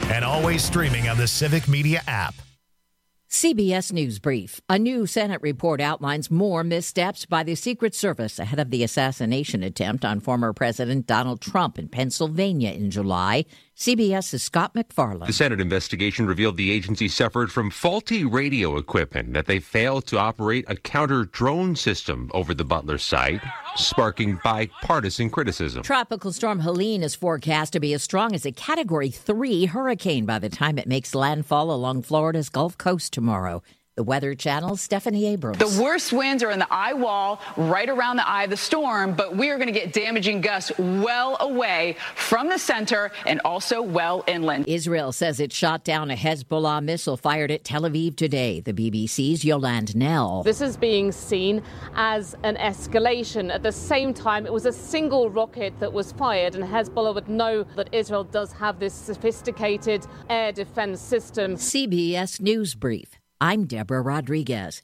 and always streaming on the Civic Media app. CBS News Brief. A new Senate report outlines more missteps by the Secret Service ahead of the assassination attempt on former President Donald Trump in Pennsylvania in July. CBS's Scott McFarland. The Senate investigation revealed the agency suffered from faulty radio equipment, that they failed to operate a counter-drone system over the Butler site, sparking bipartisan criticism. Tropical storm Helene is forecast to be as strong as a Category 3 hurricane by the time it makes landfall along Florida's Gulf Coast tomorrow. The Weather Channel's Stephanie Abrams. The worst winds are in the eye wall, right around the eye of the storm, but we are going to get damaging gusts well away from the center and also well inland. Israel says it shot down a Hezbollah missile fired at Tel Aviv today. The BBC's Yolande Nell. This is being seen as an escalation. At the same time, it was a single rocket that was fired, and Hezbollah would know that Israel does have this sophisticated air defense system. CBS News Brief. I'm Deborah Rodriguez.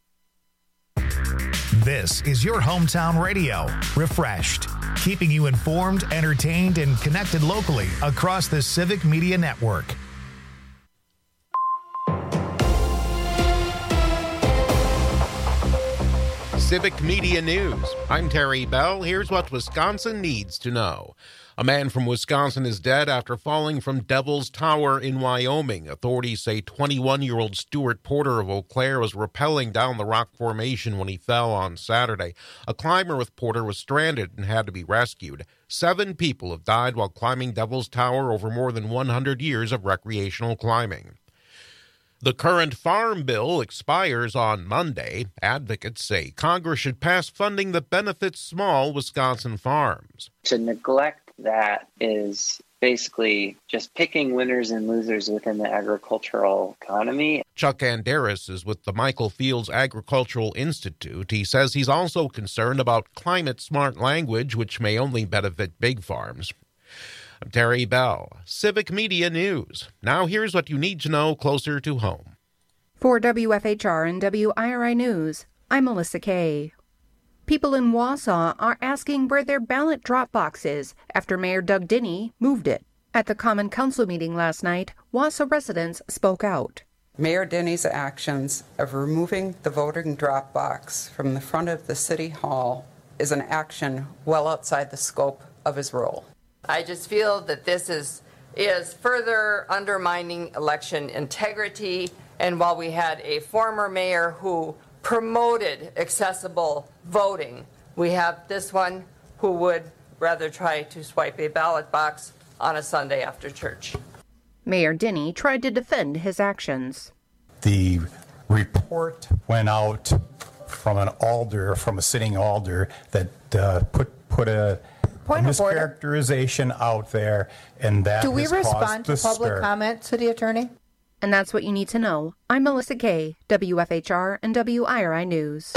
This is your hometown radio, Refreshed, keeping you informed, entertained, and connected locally across the Civic Media Network. Civic Media News. I'm Terry Bell. Here's what Wisconsin needs to know. A man from Wisconsin is dead after falling from Devil's Tower in Wyoming. Authorities say 21-year-old Stuart Porter of Eau Claire was rappelling down the rock formation when he fell on Saturday. A climber with Porter was stranded and had to be rescued. 7 people have died while climbing Devil's Tower over more than 100 years of recreational climbing. The current farm bill expires on Monday. Advocates say Congress should pass funding that benefits small Wisconsin farms. To neglect that is basically just picking winners and losers within the agricultural economy. Chuck Anderis is with the Michael Fields Agricultural Institute. He says he's also concerned about climate-smart language, which may only benefit big farms. I'm Terry Bell, Civic Media News. Now here's what you need to know closer to home. For WFHR and WIRI News, I'm Melissa Kay. People in Wausau are asking where their ballot drop box is after Mayor Doug Dinny moved it. At the Common Council meeting last night, Wausau residents spoke out. Mayor Dinny's actions of removing the voting drop box from the front of the City Hall is an action well outside the scope of his role. I just feel that this is further undermining election integrity. And while we had a former mayor who promoted accessible voting, we have this one who would rather try to swipe a ballot box on a Sunday after church. Mayor Dinny tried to defend his actions. The report went out from a sitting alder that put a mischaracterization out there, and that Do we respond to public comment, City Attorney? And that's what you need to know. I'm Melissa Kay, WFHR and WIRI News.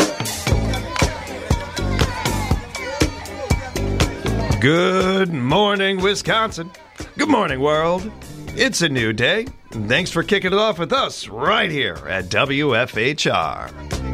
Good morning, Wisconsin. Good morning, world. It's a new day, and thanks for kicking it off with us right here at WFHR.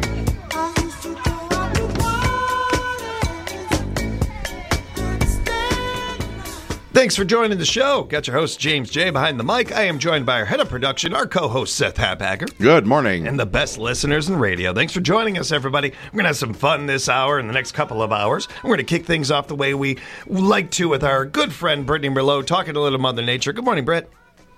Thanks for joining the show. Got your host, James J. behind the mic. I am joined by our head of production, our co-host, Seth Hapacker. Good morning. And the best listeners in radio. Thanks for joining us, everybody. We're going to have some fun this hour and the next couple of hours. We're going to kick things off the way we like to with our good friend, Brittany Merlot, talking to little Mother Nature. Good morning, Britt.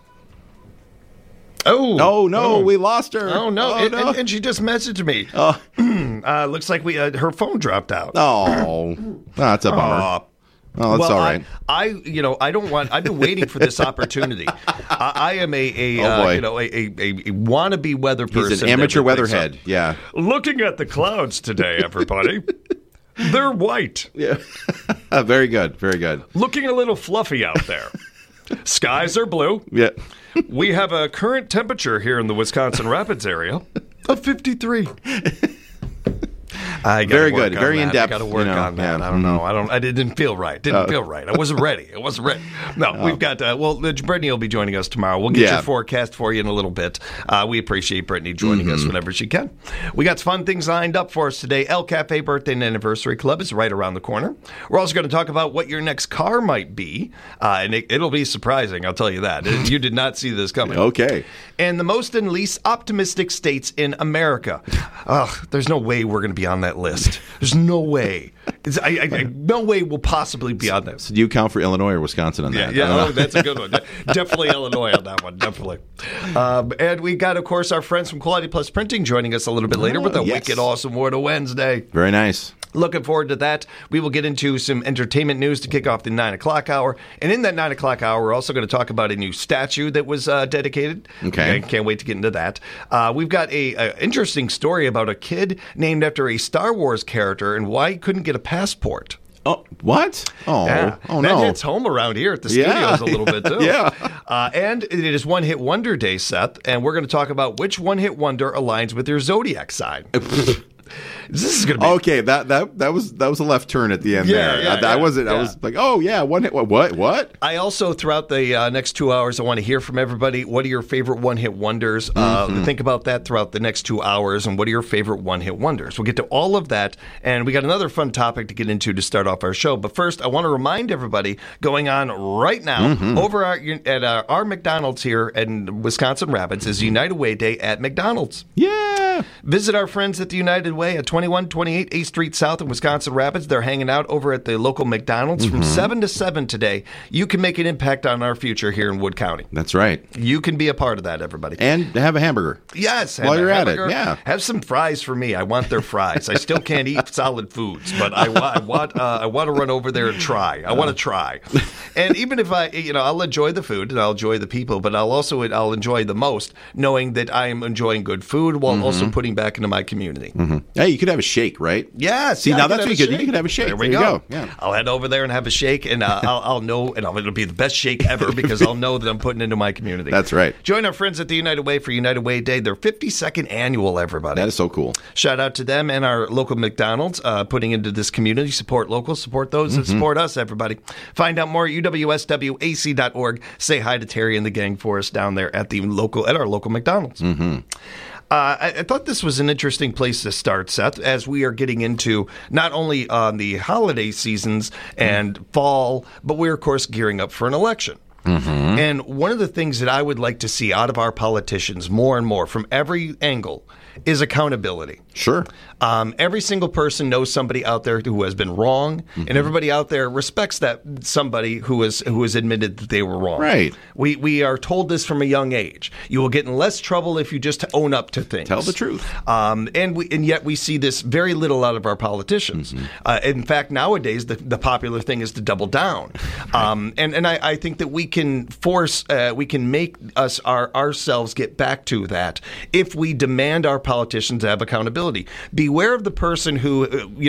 Oh, we lost her. Oh, no. And she just messaged me. Looks like her phone dropped out. Oh, that's a bummer. Oh, that's all right. I've been waiting for this opportunity. I am a wannabe weather person. He's an amateur weatherhead. Yeah. Looking at the clouds today, everybody. They're white. Yeah. Very good. Very good. Looking a little fluffy out there. Skies are blue. Yeah. We have a current temperature here in the Wisconsin Rapids area of 53. Very good. Very in depth. Got to work on that. I don't know. I didn't feel right. Didn't feel right. I wasn't ready. No, we've got. Brittany will be joining us tomorrow. We'll get your forecast for you in a little bit. We appreciate Brittany joining us whenever she can. We got fun things lined up for us today. El Cafe Birthday and Anniversary Club is right around the corner. We're also going to talk about what your next car might be, and it'll be surprising. I'll tell you that. You did not see this coming. Okay. And the most and least optimistic states in America. There's no way we're going to be on that list. There's no way. No way we'll possibly be on this. So do you count for Illinois or Wisconsin on that? Yeah, that's a good one. Definitely Illinois on that one, definitely. And we got, of course, our friends from Quality Plus Printing joining us a little bit later with a wicked awesome Word of Wednesday. Very nice. Looking forward to that. We will get into some entertainment news to kick off the 9 o'clock hour. And in that 9 o'clock hour, we're also going to talk about a new statue that was dedicated. Okay. I can't wait to get into that. We've got a interesting story about a kid named after a Star Wars character and why he couldn't get a passport. Oh, what? Oh, yeah. Oh, that no. hits home around here at the studios a little bit, too. Yeah. And it is One Hit Wonder Day, Seth, and we're going to talk about which one hit wonder aligns with your zodiac sign. This is going to be okay. That was a left turn at the end there. I wasn't. I was like, oh yeah, one hit. What? I also throughout the next 2 hours, I want to hear from everybody. What are your favorite one hit wonders? Think about that throughout the next 2 hours, and what are your favorite one hit wonders? We'll get to all of that, and we got another fun topic to get into to start off our show. But first, I want to remind everybody going on right now over at our McDonald's here in Wisconsin Rapids is United Way Day at McDonald's. Yeah. Visit our friends at the United Way at 2128 8th Street South in Wisconsin Rapids. They're hanging out over at the local McDonald's from 7 to 7 today. You can make an impact on our future here in Wood County. That's right. You can be a part of that, everybody. And have a hamburger. Yes. While you're at it, yeah. Have some fries for me. I want their fries. I still can't eat solid foods, but I want to run over there and try. I want to try. And even if I'll enjoy the food and I'll enjoy the people, but I'll enjoy the most knowing that I am enjoying good food while also putting back into my community. Hey, you could have a shake, right? Yes. See, now that's what you could. You could have a shake. There we go. Yeah. I'll head over there and have a shake, and I'll know, and it'll be the best shake ever because I'll know that I'm putting into my community. That's right. Join our friends at the United Way for United Way Day. Their 52nd annual, everybody. That is so cool. Shout out to them and our local McDonald's putting into this community. Support local, support those that support us, everybody. Find out more at uwswac.org. Say hi to Terry and the gang for us down there at our local McDonald's. I thought this was an interesting place to start, Seth, as we are getting into not only the holiday seasons and fall, but we're, of course, gearing up for an election. And one of the things that I would like to see out of our politicians more and more from every angle is accountability. Sure. Every single person knows somebody out there who has been wrong, and everybody out there respects that somebody who has admitted that they were wrong. Right. We are told this from a young age. You will get in less trouble if you just own up to things. Tell the truth. And yet we see this very little out of our politicians. In fact, nowadays the popular thing is to double down. And I think that we can we can make ourselves get back to that if we demand our politicians to have accountability. Beware of the person who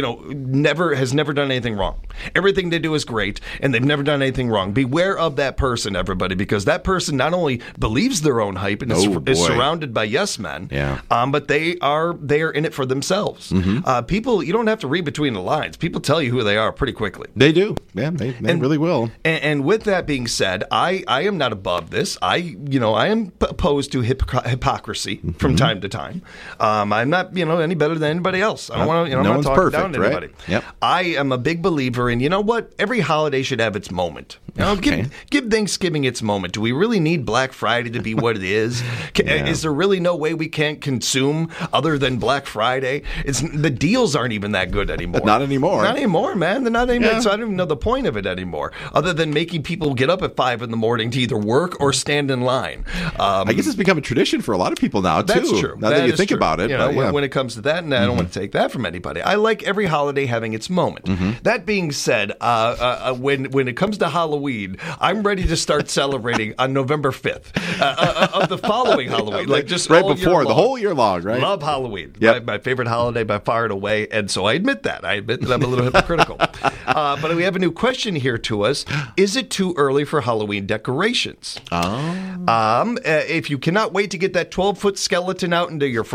has never done anything wrong. Everything they do is great, and they've never done anything wrong. Beware of that person, everybody, because that person not only believes their own hype and is surrounded by yes men, but they are in it for themselves. People, you don't have to read between the lines. People tell you who they are pretty quickly. They do. Yeah, they really will. And with that being said, I am not above this. I am opposed to hypocrisy from time to time. I'm not any better than anybody else. I don't want to. No one's talk perfect, down to anybody. Right? Yep. I am a big believer in what every holiday should have its moment. Give Thanksgiving its moment. Do we really need Black Friday to be what it is? Is there really no way we can't consume other than Black Friday? The deals aren't even that good anymore. Not anymore. Not anymore, man. They're not anymore. Yeah. So I don't even know the point of it anymore, other than making people get up at 5 in the morning to either work or stand in line. I guess it's become a tradition for a lot of people now, too. That's true. Now that you think about it. When it comes to that, and I don't want to take that from anybody. I like every holiday having its moment. That being said, when it comes to Halloween, I'm ready to start celebrating on November 5th of the following Halloween. Like just right before, the whole year long, right? Love Halloween. Yep. My favorite holiday by far and away. And so I admit that. I'm a little hypocritical. But we have a new question here to us. Is it too early for Halloween decorations? If you cannot wait to get that 12-foot skeleton out into your front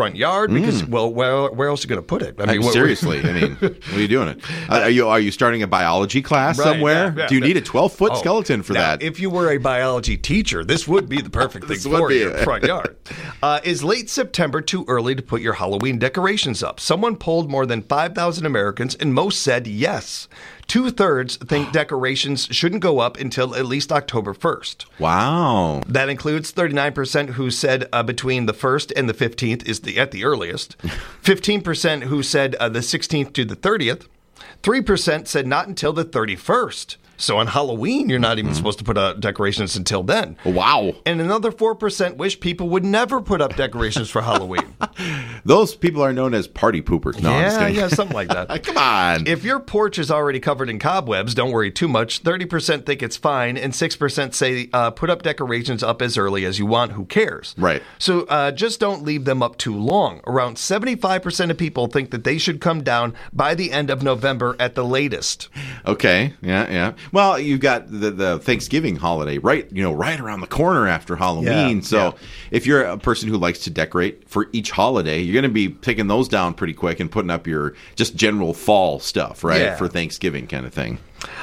front yard because, well, where else are you going to put it? I mean, seriously, I mean, what are you doing it? Are you starting a biology class somewhere? Yeah, Do you need a 12-foot skeleton for that? If you were a biology teacher, this would be the perfect thing for your front yard. Is late September too early to put your Halloween decorations up? Someone polled more than 5,000 Americans, and most said yes. 2/3 think decorations shouldn't go up until at least October 1st. Wow. That includes 39% who said between the 1st and the 15th is at the earliest. 15% who said the 16th to the 30th. 3% said not until the 31st. So on Halloween, you're not even supposed to put up decorations until then. Wow. And another 4% wish people would never put up decorations for Halloween. Those people are known as party poopers. No, I'm just kidding. Yeah, something like that. Come on. If your porch is already covered in cobwebs, don't worry too much. 30% think it's fine, and 6% say put up decorations up as early as you want. Who cares? Right. So just don't leave them up too long. Around 75% of people think that they should come down by the end of November at the latest. Okay. Yeah. Well, you've got the Thanksgiving holiday right around the corner after Halloween. If you're a person who likes to decorate for each holiday, you're going to be taking those down pretty quick and putting up your just general fall stuff, right? Yeah. For Thanksgiving kind of thing.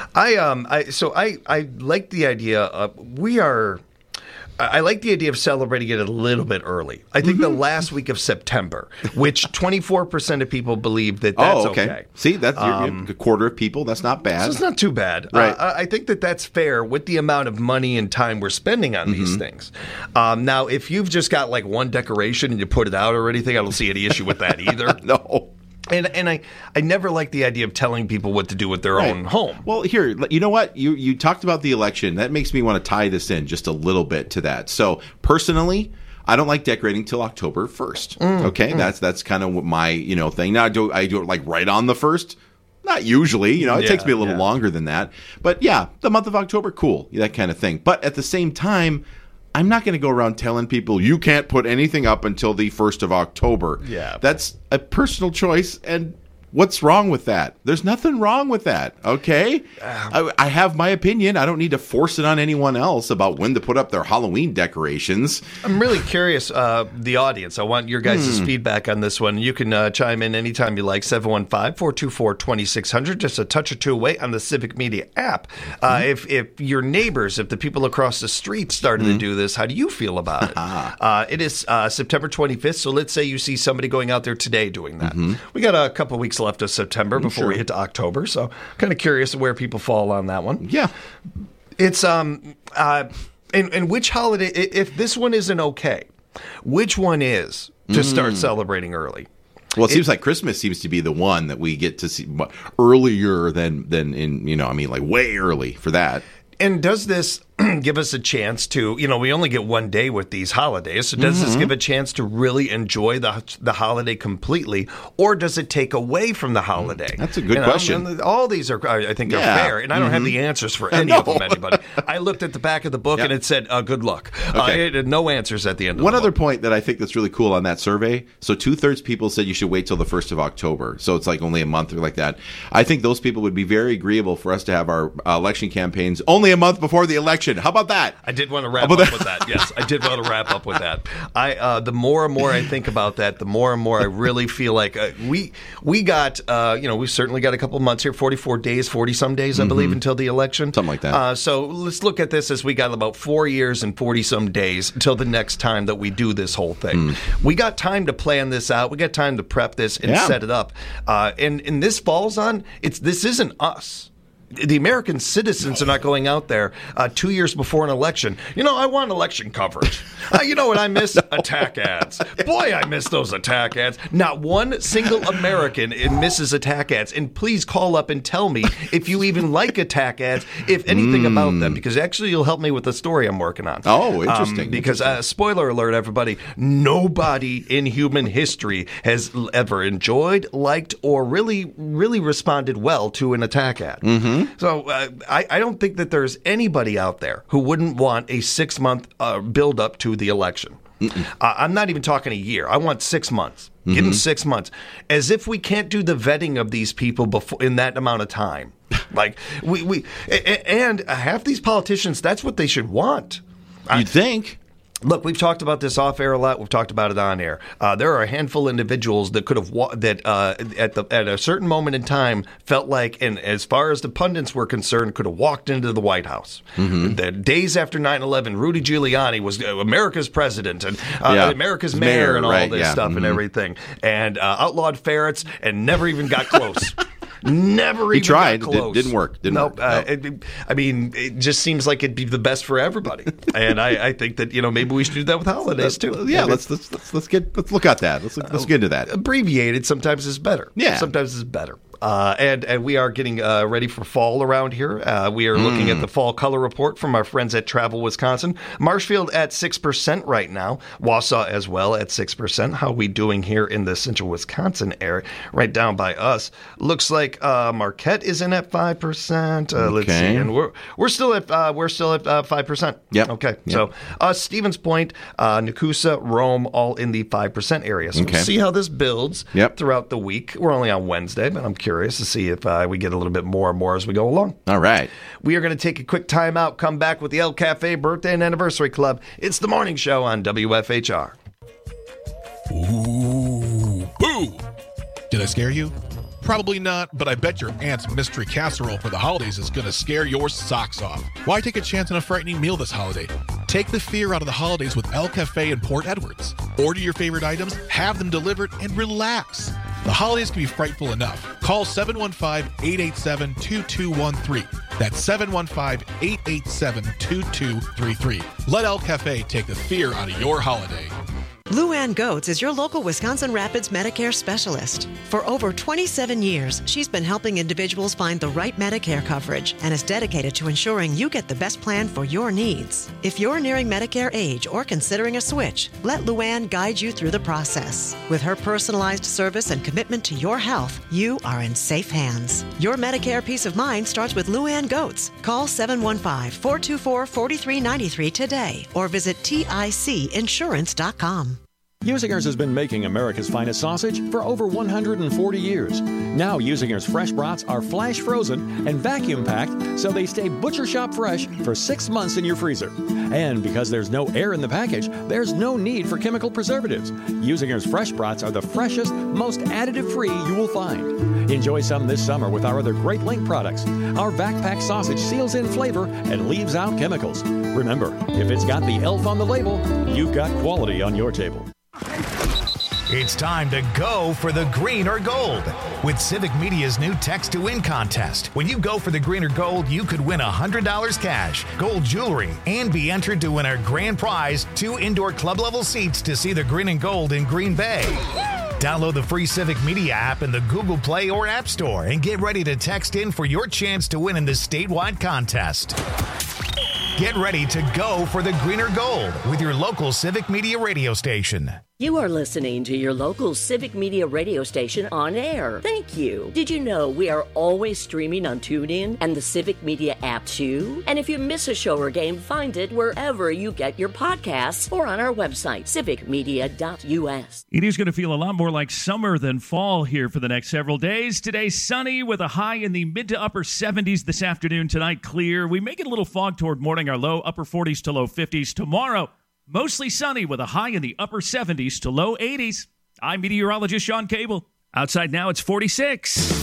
I like the idea. I like the idea of celebrating it a little bit early. I think the last week of September, which 24% of people believe that's okay. See, that's a quarter of people. That's not bad. So it's not too bad. Right. I think that's fair with the amount of money and time we're spending on these things. Now, if you've just got like one decoration and you put it out or anything, I don't see any issue with that either. No. And I never like the idea of telling people what to do with their own home. Well, here, you know what? You talked about the election. That makes me want to tie this in just a little bit to that. So personally, I don't like decorating till October 1st. Okay, that's kind of my thing. Now I do it like right on the 1st. Not usually, it takes me a little longer than that. But yeah, the month of October, cool, that kind of thing. But at the same time, I'm not going to go around telling people you can't put anything up until the 1st of October. Yeah. That's a personal choice, and what's wrong with that? There's nothing wrong with that, okay? I have my opinion. I don't need to force it on anyone else about when to put up their Halloween decorations. I'm really curious, the audience. I want your guys' feedback on this one. You can chime in anytime you like, 715-424-2600, just a touch or two away on the Civic Media app. If your neighbors, if the people across the street started to do this, how do you feel about it? It is September 25th, so let's say you see somebody going out there today doing that. We got a couple weeks left of September before we hit to October, so kind of curious where people fall on that one. Yeah, it's and which holiday? If this one isn't okay, which one is to start celebrating early? Well, it seems like Christmas seems to be the one that we get to see earlier than in like way early for that. And does this give us a chance to, we only get one day with these holidays, so does this give a chance to really enjoy the holiday completely, or does it take away from the holiday? That's a good question. And all these are, I think, are fair, and I don't have the answers for any of them, anybody. I looked at the back of the book, and it said, good luck. It had no answers at the end of One the other book. point that I think that's really cool on that survey, so 2/3 people said you should wait till the 1st of October, so it's like only a month or like that. I think those people would be very agreeable for us to have our election campaigns only a month before the election. How about that? I did want to wrap up with that. Yes, I did want to wrap up with that. The more and more I think about that, the more and more I really feel like we got, we've certainly got a couple of months here, 44 days, 40-some days, I believe, until the election. Something like that. So let's look at this as we got about 4 years and 40-some days until the next time that we do this whole thing. We got time to plan this out. We got time to prep this and set it up. And this falls on, this isn't us. The American citizens are not going out there 2 years before an election. I want election coverage. You know what I miss? Attack ads. Boy, I miss those attack ads. Not one single American misses attack ads. And please call up and tell me if you even like attack ads, if anything about them, because actually you'll help me with the story I'm working on. Oh, interesting. Because spoiler alert, everybody, nobody in human history has ever enjoyed, liked, or really, really responded well to an attack ad. So I don't think that there's anybody out there who wouldn't want a 6-month build-up to the election. I'm not even talking a year. I want 6 months. Give them 6 months. As if we can't do the vetting of these people in that amount of time. Like and half these politicians, that's what they should want. You'd think. Look, we've talked about this off air a lot. We've talked about it on air. There are a handful of individuals that could have at a certain moment in time felt like, and as far as the pundits were concerned, could have walked into the White House. The days after 9/11, Rudy Giuliani was America's president and America's mayor and all this stuff and everything, and outlawed ferrets and never even got close. Never even tried. got close. Didn't work. It just seems like it'd be the best for everybody. And I think that maybe we should do that with holidays too. Yeah, let's look at that. Let's get into that. Abbreviated sometimes is better. Yeah, sometimes is better. And we are getting ready for fall around here. We are looking at the fall color report from our friends at Travel Wisconsin. Marshfield at 6% right now. Wausau as well at 6%. How are we doing here in the central Wisconsin area? Right down by us. Looks like Marquette is in at 5%. Let's see, and we're still at 5%. Yep. Okay. Yep. So Stevens Point, Nakusa, Rome, all in the 5% area. So we'll see how this builds throughout the week. We're only on Wednesday, but I'm curious to see if we get a little bit more and more as we go along. All right. We are going to take a quick time out, come back with the El Cafe Birthday and Anniversary Club. It's the morning show on WFHR. Ooh, boo! Did I scare you? Probably not, but I bet your aunt's mystery casserole for the holidays is going to scare your socks off. Why take a chance on a frightening meal this holiday? Take the fear out of the holidays with El Cafe in Port Edwards. Order your favorite items, have them delivered, and relax. The holidays can be frightful enough. Call 715-887-2213. That's 715-887-2233. Let El Cafe take the fear out of your holiday. Luann Goetz is your local Wisconsin Rapids Medicare specialist. For over 27 years, she's been helping individuals find the right Medicare coverage and is dedicated to ensuring you get the best plan for your needs. If you're nearing Medicare age or considering a switch, let Luann guide you through the process. With her personalized service and commitment to your health, you are in safe hands. Your Medicare peace of mind starts with Luann Goetz. Call 715-424-4393 today or visit TICinsurance.com. Usinger's has been making America's finest sausage for over 140 years. Now Usinger's fresh brats are flash frozen and vacuum packed so they stay butcher shop fresh for 6 months in your freezer. And because there's no air in the package, there's no need for chemical preservatives. Usinger's fresh brats are the freshest, most additive-free you will find. Enjoy some this summer with our other Great Link products. Our vac-pack sausage seals in flavor and leaves out chemicals. Remember, if it's got the elf on the label, you've got quality on your table. It's time to go for the green or gold with Civic Media's new Text to Win contest. When you go for the green or gold, you could win $100 cash, gold jewelry, and be entered to win our grand prize, 2 indoor club-level seats to see the green and gold in Green Bay. Download the free Civic Media app in the Google Play or App Store and get ready to text in for your chance to win in this statewide contest. Get ready to go for the green or gold with your local Civic Media radio station. You are listening to your local Civic Media radio station on air. Thank you. Did you know we are always streaming on TuneIn and the Civic Media app too? And if you miss a show or game, find it wherever you get your podcasts or on our website, civicmedia.us. It is going to feel a lot more like summer than fall here for the next several days. Today, sunny with a high in the mid to upper 70s this afternoon. Tonight, clear. We may get a little fog toward morning, our low upper 40s to low 50s. Tomorrow, mostly sunny with a high in the upper 70s to low 80s. I'm meteorologist Sean Cable. Outside now, it's 46.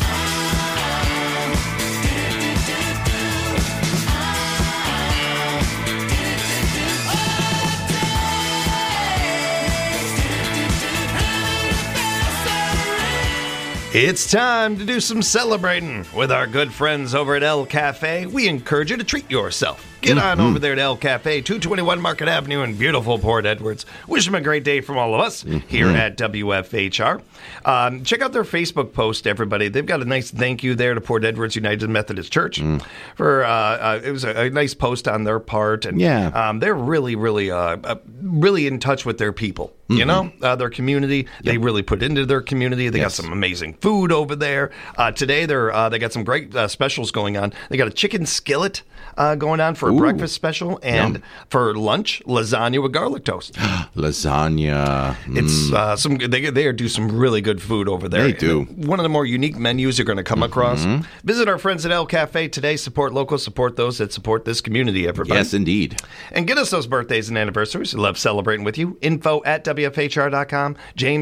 It's time to do some celebrating with our good friends over at El Cafe. We encourage you to treat yourself. Get on over there to El Cafe, 221 Market Avenue in beautiful Port Edwards. Wish them a great day from all of us here at WFHR. Check out their Facebook post, everybody. They've got a nice thank you there to Port Edwards United Methodist Church. For it was a nice post on their part. And they're really in touch with their people. You know, their community. They really put into their community. They got some amazing food over there. Today, they got some great specials going on. They got a chicken skillet going on for a breakfast special, and for lunch, lasagna with garlic toast. Lasagna. It's they do some really good food over there. They do. One of the more unique menus you're going to come across. Visit our friends at El Cafe today. Support local. Support those that support this community, everybody. Yes, indeed. And get us those birthdays and anniversaries. We love celebrating with you. info@WFHR.com.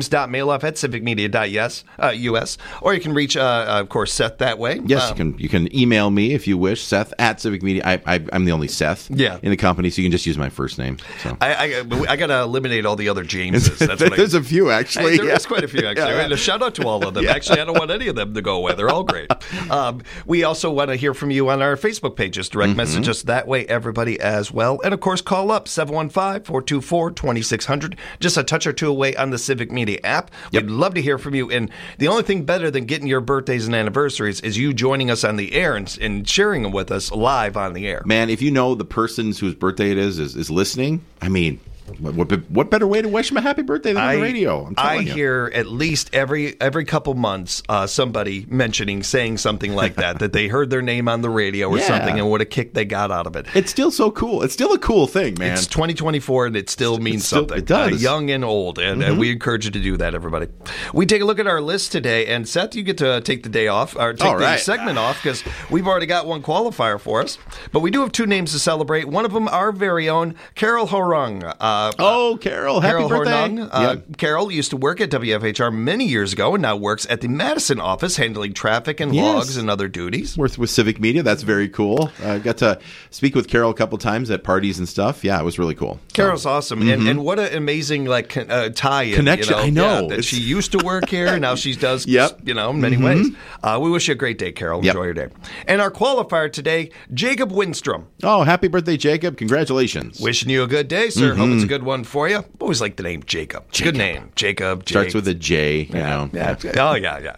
James.mailoff@civicmedia.us. Or you can reach, of course, Seth that way. Yes, you can email me if you wish, Seth@civicmedia. I'm the only Seth in the company, so you can just use my first name. So. I got to eliminate all the other Jameses. That's what There's a few, actually. There is quite a few, actually. And a shout out to all of them. Actually, I don't want any of them to go away. They're all great. We also want to hear from you on our Facebook pages. Direct message us that way, everybody, as well. And, of course, call up 715-424-2600. Just a touch or two away on the Civic Media app. We'd love to hear from you. And the only thing better than getting your birthdays and anniversaries is you joining us on the air and sharing them with us live on the air. Man, if you know the person whose birthday it is listening, I mean, what better way to wish them a happy birthday than on the radio? I'm telling you. Hear at least every couple months somebody saying something like that they heard their name on the radio or something, and what a kick they got out of it. It's still so cool. It's still a cool thing, man. It's 2024, and it still means something. It does. Young and old, and we encourage you to do that, everybody. We take a look at our list today, and Seth, you get to take the day off, or take the segment off, because we've already got one qualifier for us. But we do have two names to celebrate. One of them, our very own Carol Horung. Carol, happy birthday. Hornung. Carol used to work at WFHR many years ago and now works at the Madison office handling traffic and logs and other duties. Worked with Civic Media. That's very cool. I got to speak with Carol a couple times at parties and stuff. Yeah, it was really cool. Carol's awesome. And what an amazing tie-in. Connection. I know. That she used to work here and now she does, in many ways. We wish you a great day, Carol. Enjoy your day. And our qualifier today, Jacob Windstrom. Oh, happy birthday, Jacob. Congratulations. Wishing you a good day, sir. Hope it's a good one for you. Always like the name Jacob. Good name. Jacob. Jake. Starts with a J. You know. Oh, yeah.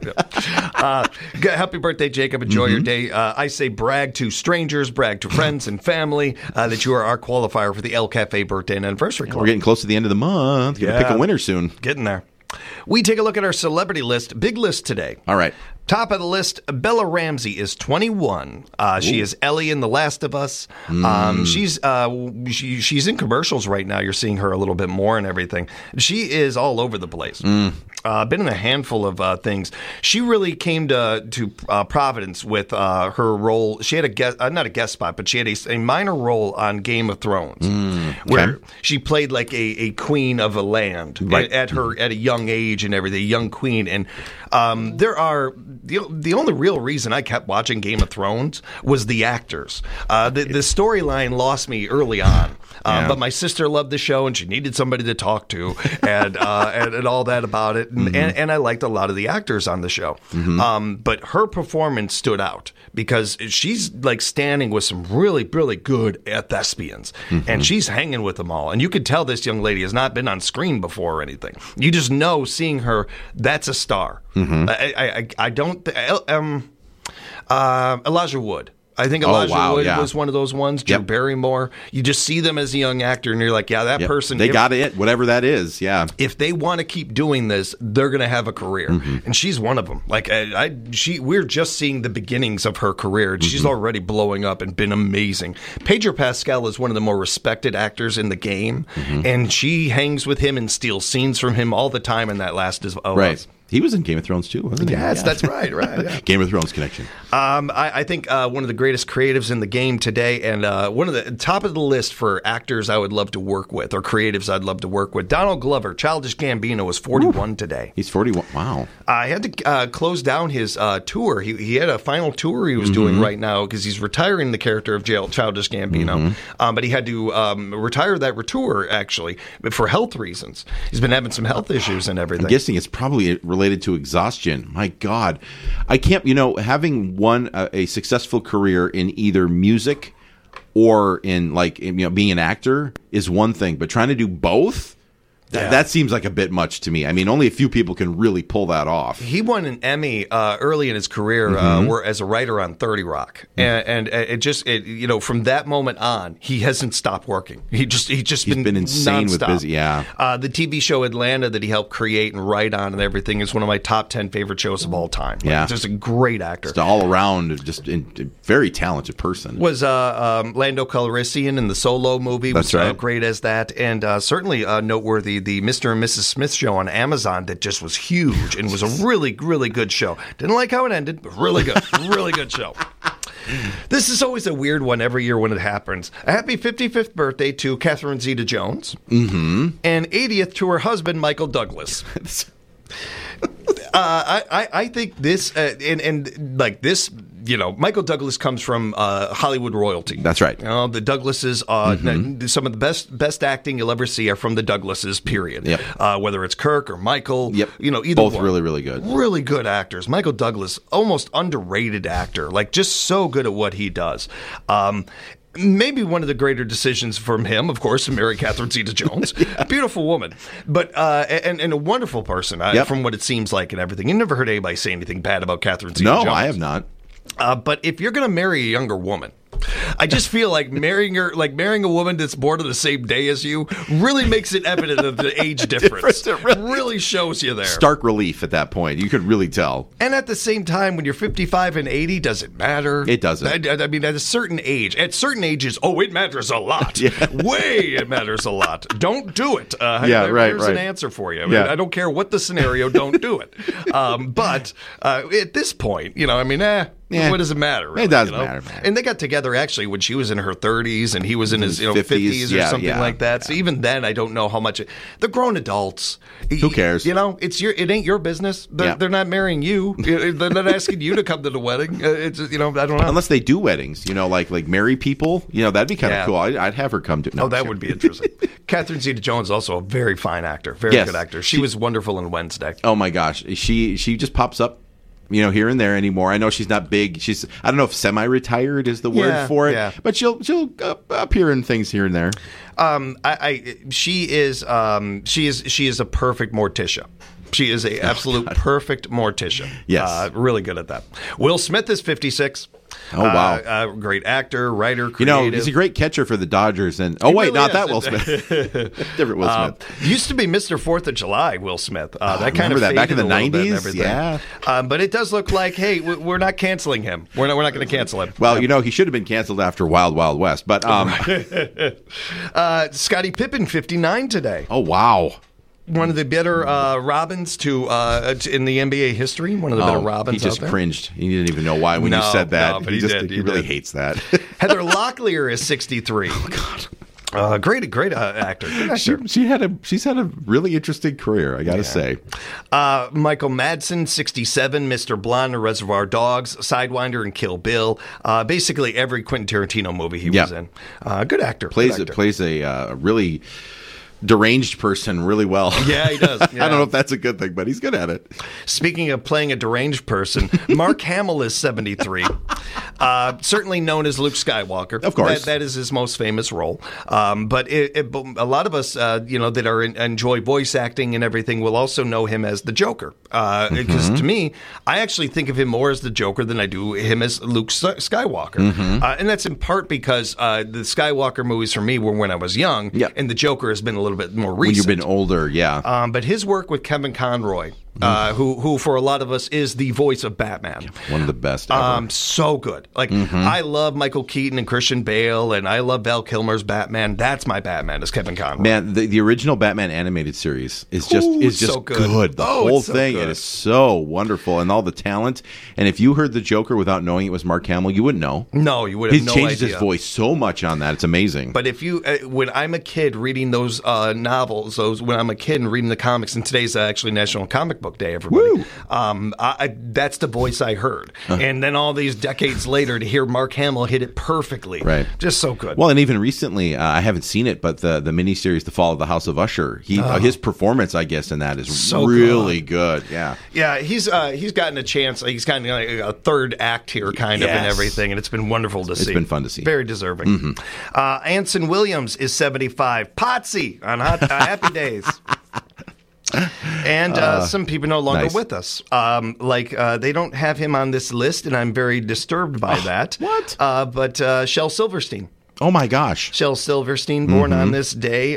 Happy birthday, Jacob. Enjoy your day. I say brag to strangers, brag to friends and family that you are our qualifier for the El Cafe Birthday and Anniversary Club. We're getting close to the end of the month. Going to pick a winner soon. Getting there. We take a look at our celebrity list. Big list today. All right. Top of the list, Bella Ramsey is 21. She is Ellie in The Last of Us. She's in commercials right now. You're seeing her a little bit more and everything. She is all over the place. Been in a handful of things. She really came to Providence with her role. She had not a guest spot, but she had a minor role on Game of Thrones, where she played like a queen of a land at a young age and everything, a young queen. And there are the only real reason I kept watching Game of Thrones was the actors. The storyline lost me early on. But my sister loved the show, and she needed somebody to talk to, and all that about it. And I liked a lot of the actors on the show. But her performance stood out because she's like standing with some really, really good thespians, and she's hanging with them all. And you could tell this young lady has not been on screen before or anything. You just know seeing her, that's a star. I don't. Elijah Wood. I think Elijah Wood was one of those ones. Drew Barrymore. You just see them as a young actor, and you're like, that person. They got it, whatever that is. Yeah. If they want to keep doing this, they're going to have a career, and she's one of them. Like we're just seeing the beginnings of her career, and she's already blowing up and been amazing. Pedro Pascal is one of the more respected actors in the game, and she hangs with him and steals scenes from him all the time. In that Last of Us. Right. He was in Game of Thrones too, wasn't he? Yes, that's right. Yeah. Game of Thrones connection. I think one of the greatest creatives in the game today, and one of the top of the list for actors I would love to work with, or creatives I'd love to work with. Donald Glover, Childish Gambino, was 41 today. He's 41. Wow. I had to close down his tour. He had a final tour he was doing right now because he's retiring the character of Childish Gambino. But he had to retire that tour actually for health reasons. He's been having some health issues and everything. I'm guessing it's probably related to exhaustion. My God, I can't. Having a successful career in either music or in being an actor is one thing, but trying to do both. That seems like a bit much to me. I mean, only a few people can really pull that off. He won an Emmy early in his career as a writer on 30 Rock, and from that moment on, he hasn't stopped working. He's been insane nonstop. with busy. Yeah, the TV show Atlanta that he helped create and write on and everything is one of my top 10 favorite shows of all time. Yeah, just a great actor, just all around, just a very talented person. Was Lando Calrissian in the Solo movie? That's right. Great as that, and certainly noteworthy. The Mr. and Mrs. Smith show on Amazon that just was huge and was a really, really good show. Didn't like how it ended, but really good. Really good show. This is always a weird one every year when it happens. A happy 55th birthday to Catherine Zeta-Jones. And 80th to her husband, Michael Douglas. I think this, this, Michael Douglas comes from Hollywood royalty. That's right. The Douglases, some of the best acting you'll ever see are from the Douglases, period. Yep. Whether it's Kirk or Michael, either both one. really, really good. Really good actors. Michael Douglas, almost underrated actor, just so good at what he does. Maybe one of the greater decisions from him, of course, to marry Catherine Zeta-Jones. Beautiful woman, but and a wonderful person from what it seems like and everything. You never heard anybody say anything bad about Catherine Zeta-Jones. No, I have not. But if you're going to marry a younger woman, I just feel like marrying a woman that's born on the same day as you really makes it evident of the age difference. It really shows you there. Stark relief at that point. You could really tell. And at the same time, when you're 55 and 80, does it matter? It doesn't. I mean, at certain ages, it matters a lot. Way it matters a lot. Don't do it. There's an answer for you. I mean, I don't care what the scenario, don't do it. But at this point, what does it matter? Really, it doesn't matter. And they got together actually when she was in her 30s and he was in his 50s or something like that. So even then, I don't know how much. They're grown adults. Who cares? It ain't your business. They're not marrying you. They're not asking you to come to the wedding. I don't know. Unless they do weddings, like marry people. That'd be kind of cool. I'd have her come to. No, that would be interesting. Catherine Zeta-Jones is also a very fine actor, very good actor. She was wonderful in Wednesday. Oh my gosh, she just pops up. Here and there anymore. I know she's not big. I don't know if semi-retired is the word for it, but she'll appear in things here and there. She is a perfect Morticia. She is a absolute perfect Morticia. Yes, really good at that. Will Smith is 56. Oh, wow. Great actor, writer, creative. He's a great catcher for the Dodgers. And not that Will Smith. Different Will Smith. Used to be Mr. 4th of July, Will Smith. That kind of faded back in the a little 90s? bit and everything. Yeah. But it does look like, hey, we're not canceling him. We're not going to cancel him. Well, he should have been canceled after Wild Wild West. But Scottie Pippen, 59 today. Oh, wow. One of the better Robins in the NBA history. One of the better Robins. He just cringed. He didn't even know why when you said that. No, but he really hates that. Heather Locklear is 63. Oh God. Great actor. Good actor. She's had a really interesting career, I got to say. Michael Madsen, 67, Mr. Blonde, Reservoir Dogs, Sidewinder, and Kill Bill. Basically every Quentin Tarantino movie he was in. Good actor. Plays a really deranged person really well. Yeah, he does. Yeah. I don't know if that's a good thing, but he's good at it. Speaking of playing a deranged person, Mark Hamill is 73. Certainly known as Luke Skywalker. Of course. That is his most famous role. But a lot of us, that enjoy voice acting and everything will also know him as the Joker. Because to me, I actually think of him more as the Joker than I do him as Luke Skywalker. And that's in part because the Skywalker movies for me were when I was young, and the Joker has been a little bit more recent. When you've been older, yeah. But his work with Kevin Conroy, who for a lot of us is the voice of Batman. One of the best ever. So good. I love Michael Keaton and Christian Bale, and I love Val Kilmer's Batman. That's my Batman, is Kevin Conroy. Man, the original Batman animated series is just so good. The whole thing, it is so wonderful, and all the talent. And if you heard the Joker without knowing it was Mark Hamill, you wouldn't know. No, you would have no idea. He changes his voice so much on that. It's amazing. But if you, when I'm a kid reading those novels, when I'm a kid and reading the comics, and today's actually National Comic Book Day, everybody. That's the voice I heard. And then all these decades later to hear Mark Hamill hit it perfectly. Right. Just so good. Well, and even recently, I haven't seen it, but the miniseries The Fall of the House of Usher, his performance, I guess, in that is so really good. Yeah. Yeah, he's gotten a chance. He's gotten a third act here kind of and everything, and it's been wonderful to see. It's been fun to see. Very deserving. Anson Williams is 75. Potsy on Happy Days. And some people no longer with us. They don't have him on this list, and I'm very disturbed by that. What? But Shel Silverstein. Oh my gosh, Shel Silverstein, born on this day.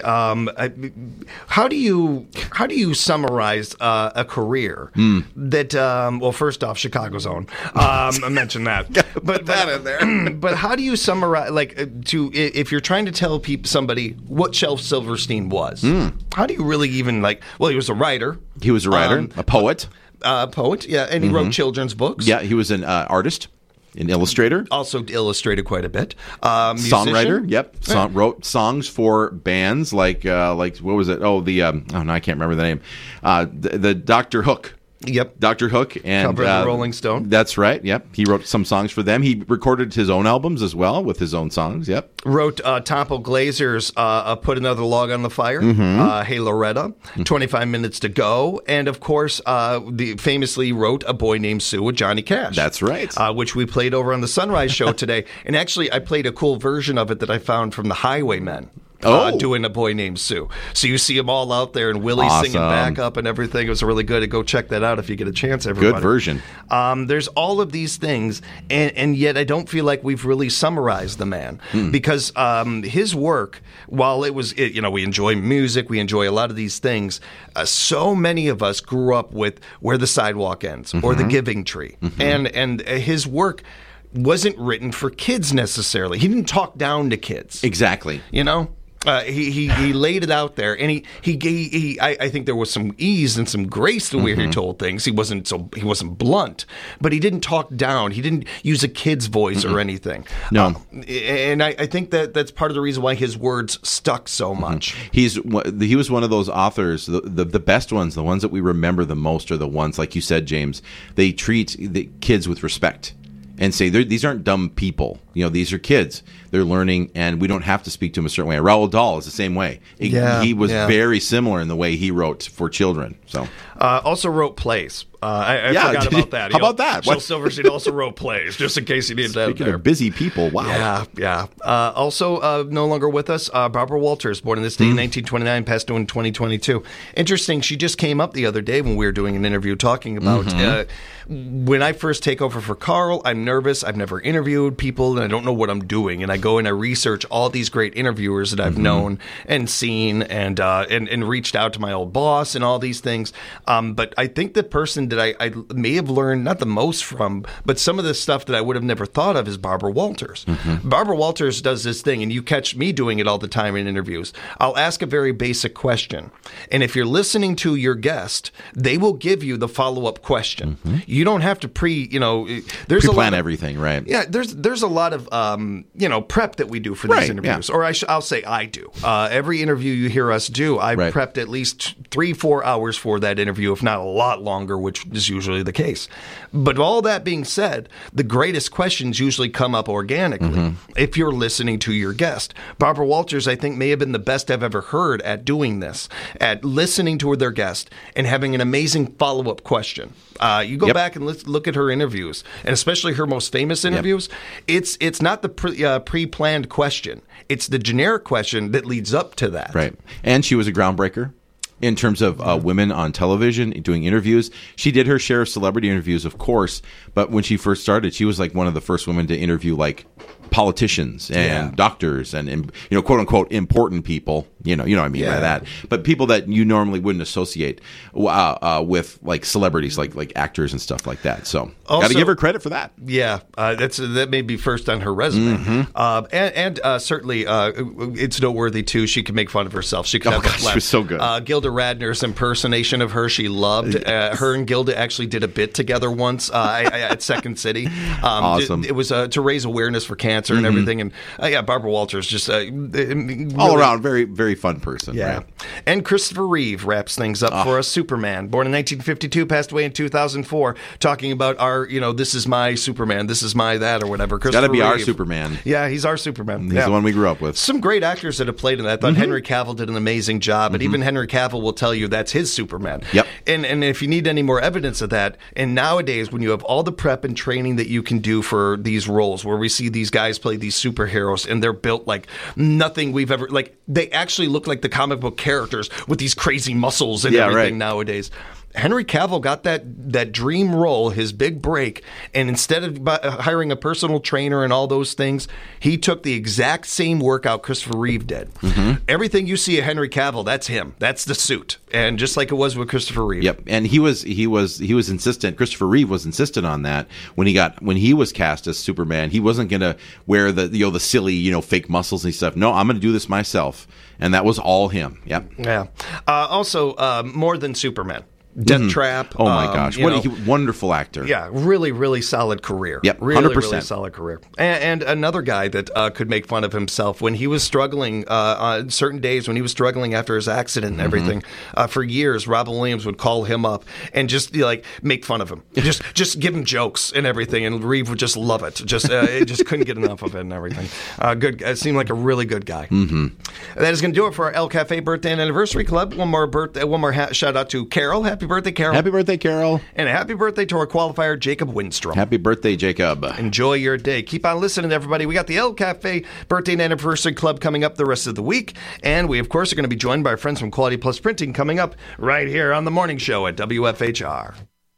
How do you summarize a career that? Well, first off, Chicago's own. I mentioned that. But that in there. But how do you summarize? If you're trying to tell somebody what Shel Silverstein was, how do you really even Well, he was a writer. He was a writer, a poet. Poet, yeah, and he wrote children's books. Yeah, he was an artist. An illustrator. Also illustrated quite a bit. Songwriter. Yep. Wrote songs for bands like what was it? Oh, I can't remember the name. The Dr. Hook. Yep. Dr. Hook and cover of the Rolling Stone. That's right. Yep. He wrote some songs for them. He recorded his own albums as well with his own songs. Yep. Wrote Temple Glazer's Put Another Log on the Fire. Hey Loretta. 25 Minutes to Go. And of course, famously wrote A Boy Named Sue with Johnny Cash. That's right. Which we played over on the Sunrise Show today. And actually, I played a cool version of it that I found from the Highwaymen. Doing A Boy Named Sue. So you see them all out there and Willie singing back up and everything. It was really good. Go check that out if you get a chance, everybody. Good version. There's all of these things, and yet I don't feel like we've really summarized the man because his work, while we enjoy music, we enjoy a lot of these things, so many of us grew up with Where the Sidewalk Ends or The Giving Tree. And his work wasn't written for kids necessarily. He didn't talk down to kids. Exactly. You know? He laid it out there, and I think there was some ease and some grace the way he told things. He wasn't blunt, but he didn't talk down. He didn't use a kid's voice or anything. No, and I think that's part of the reason why his words stuck so much. He was one of those authors. The best ones, the ones that we remember the most, are the ones like you said, James. They treat the kids with respect. And say these aren't dumb people. These are kids. They're learning, and we don't have to speak to them a certain way. Roald Dahl is the same way. He was very similar in the way he wrote for children. So also wrote plays. I forgot about that. How about that? Shel Silverstein also wrote plays, just in case you needed that. Speaking of busy people, wow. Yeah. Also, no longer with us, Barbara Walters, born in this day in 1929, passed away in 2022. Interesting, she just came up the other day when we were doing an interview talking about when I first take over for Carl, I'm nervous. I've never interviewed people, and I don't know what I'm doing. And I go and I research all these great interviewers that I've known and seen and reached out to my old boss and all these things. But I think the person that I may have learned not the most from, but some of the stuff that I would have never thought of is Barbara Walters. Barbara Walters does this thing, and you catch me doing it all the time in interviews. I'll ask a very basic question, and if you're listening to your guest, they will give you the follow-up question. You don't have to there's pre-plan everything, right? Yeah, there's a lot of prep that we do for these interviews, or I'll say I do. Every interview you hear us do, I prepped at least 3-4 hours for that interview, if not a lot longer, which is usually the case. But all that being said, the greatest questions usually come up organically if you're listening to your guest. Barbara Walters, I think, may have been the best I've ever heard at doing this, at listening to their guest and having an amazing follow-up question. You go back and look at her interviews, and especially her most famous interviews. It's not the pre-planned question. It's the generic question that leads up to that. Right. And she was a groundbreaker in terms of women on television doing interviews. She did her share of celebrity interviews, of course, but when she first started, she was like one of the first women to interview politicians and doctors and quote unquote important people. You know what I mean by that. But people that you normally wouldn't associate with celebrities, like actors and stuff like that. So got to give her credit for that. Yeah, that may be first on her resume. And certainly it's noteworthy too. She could make fun of herself. She could have a laugh. She was so good. Gilda Radner's impersonation of her, she loved. Her and Gilda actually did a bit together once at Second City. Awesome. It was to raise awareness for cancer and everything. And Barbara Walters just really, all around very, very fun person. Yeah. Right? And Christopher Reeve wraps things up for us. Superman, born in 1952, passed away in 2004, talking about our, this is my Superman, this is my that, or whatever. Got to be Reeve. Our Superman. Yeah, he's our Superman. He's the one we grew up with. Some great actors that have played in that. I thought Henry Cavill did an amazing job, and even Henry Cavill will tell you that's his Superman. Yep. And if you need any more evidence of that, and nowadays when you have all the prep and training that you can do for these roles, where we see these guys guys play these superheroes, and they're built like nothing we've ever, like, they actually look like the comic book characters with these crazy muscles and everything nowadays. Henry Cavill got that dream role, his big break, and instead of hiring a personal trainer and all those things, he took the exact same workout Christopher Reeve did. Everything you see of Henry Cavill, that's him. That's the suit, and just like it was with Christopher Reeve. Yep, and he was insistent. Christopher Reeve was insistent on that when he was cast as Superman. He wasn't going to wear the silly fake muscles and stuff. No, I'm going to do this myself, and that was all him. Yep. Yeah. Also, more than Superman. Death Trap. Oh my gosh, what a wonderful actor! Yeah, really, really solid career. Yep, 100%. Really solid career. And another guy that could make fun of himself when he was struggling on certain days when he was struggling after his accident and everything. For years, Robin Williams would call him up and just make fun of him, just give him jokes and everything, and Reeve would just love it. Just couldn't get enough of it and everything. Good. Seemed like a really good guy. That is going to do it for our El Cafe Birthday and Anniversary Club. One more shout out to Carol. Happy birthday, Carol. Happy birthday, Carol. And a happy birthday to our qualifier, Jacob Windstrom. Happy birthday, Jacob. Enjoy your day. Keep on listening, everybody. We got the El Cafe Birthday and Anniversary Club coming up the rest of the week. And we, of course, are going to be joined by our friends from Quality Plus Printing coming up right here on the morning show at WFHR.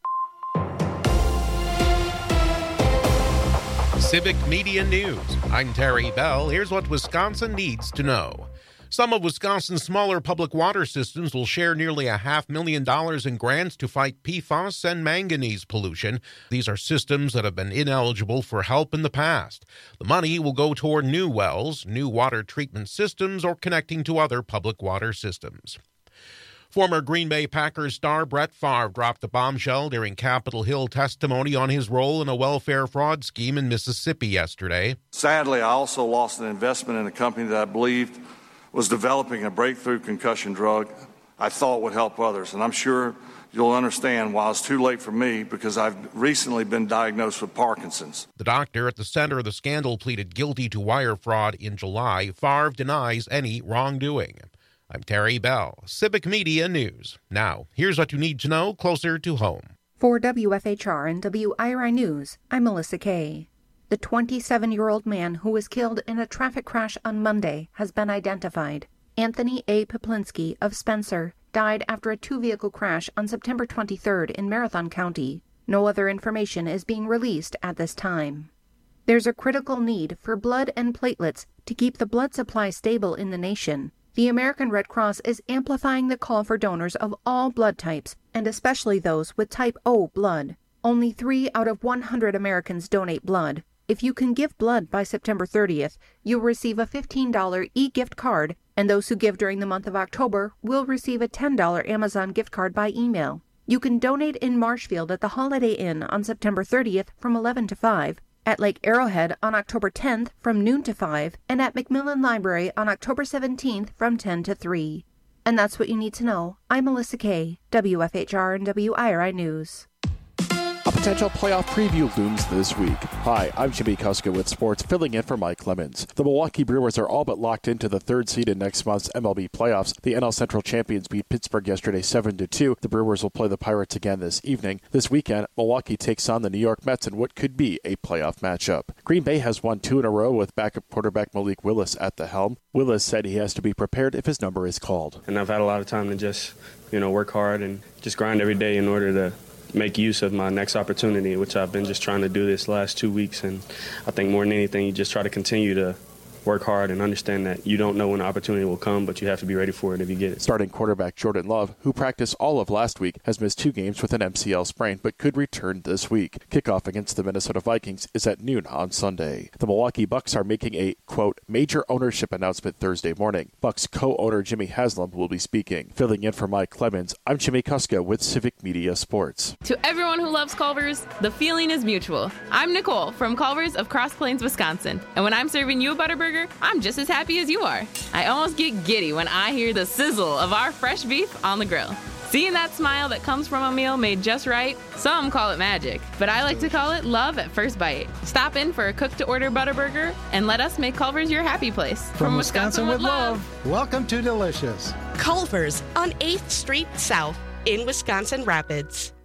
Civic Media News. I'm Terry Bell. Here's what Wisconsin needs to know. Some of Wisconsin's smaller public water systems will share nearly $500,000 in grants to fight PFAS and manganese pollution. These are systems that have been ineligible for help in the past. The money will go toward new wells, new water treatment systems, or connecting to other public water systems. Former Green Bay Packers star Brett Favre dropped a bombshell during Capitol Hill testimony on his role in a welfare fraud scheme in Mississippi yesterday. Sadly, I also lost an investment in a company that I believed was developing a breakthrough concussion drug I thought would help others. And I'm sure you'll understand why it's too late for me, because I've recently been diagnosed with Parkinson's. The doctor at the center of the scandal pleaded guilty to wire fraud in July. Favre denies any wrongdoing. I'm Terry Bell, Civic Media News. Now, here's what you need to know closer to home. For WFHR and WIRI News, I'm Melissa Kay. The 27-year-old man who was killed in a traffic crash on Monday has been identified. Anthony A. Poplinski of Spencer died after a two-vehicle crash on September 23rd in Marathon County. No other information is being released at this time. There's a critical need for blood and platelets to keep the blood supply stable in the nation. The American Red Cross is amplifying the call for donors of all blood types, and especially those with type O blood. Only 3 out of 100 Americans donate blood. If you can give blood by September 30th, you'll receive a $15 e-gift card, and those who give during the month of October will receive a $10 Amazon gift card by email. You can donate in Marshfield at the Holiday Inn on September 30th from 11 to 5, at Lake Arrowhead on October 10th from noon to 5, and at Macmillan Library on October 17th from 10 to 3. And that's what you need to know. I'm Melissa Kay, WFHR and WIRI News. A potential playoff preview looms this week. Hi, I'm Jimmy Kuska with sports, filling in for Mike Clemens. The Milwaukee Brewers are all but locked into the third seed in next month's MLB playoffs. The NL Central champions beat Pittsburgh yesterday 7-2. The Brewers will play the Pirates again this evening. This weekend, Milwaukee takes on the New York Mets in what could be a playoff matchup. Green Bay has won 2 in a row with backup quarterback Malik Willis at the helm. Willis said he has to be prepared if his number is called. And I've had a lot of time to just, work hard and just grind every day in order to make use of my next opportunity, which I've been just trying to do this last 2 weeks. And I think more than anything, you just try to continue to work hard and understand that you don't know when the opportunity will come, but you have to be ready for it if you get it. Starting quarterback Jordan Love, who practiced all of last week, has missed 2 games with an MCL sprain, but could return this week. Kickoff against the Minnesota Vikings is at noon on Sunday. The Milwaukee Bucks are making a, quote, major ownership announcement Thursday morning. Bucks co-owner Jimmy Haslam will be speaking. Filling in for Mike Clemens, I'm Jimmy Kuska with Civic Media Sports. To everyone who loves Culver's, the feeling is mutual. I'm Nicole from Culver's of Cross Plains, Wisconsin. And when I'm serving you a Butterburger, I'm just as happy as you are. I almost get giddy when I hear the sizzle of our fresh beef on the grill. Seeing that smile that comes from a meal made just right, some call it magic, but I like to call it love at first bite. Stop in for a cook-to-order Butterburger and let us make Culver's your happy place. From Wisconsin with love, welcome to Delicious. Culver's on 8th Street South in Wisconsin Rapids.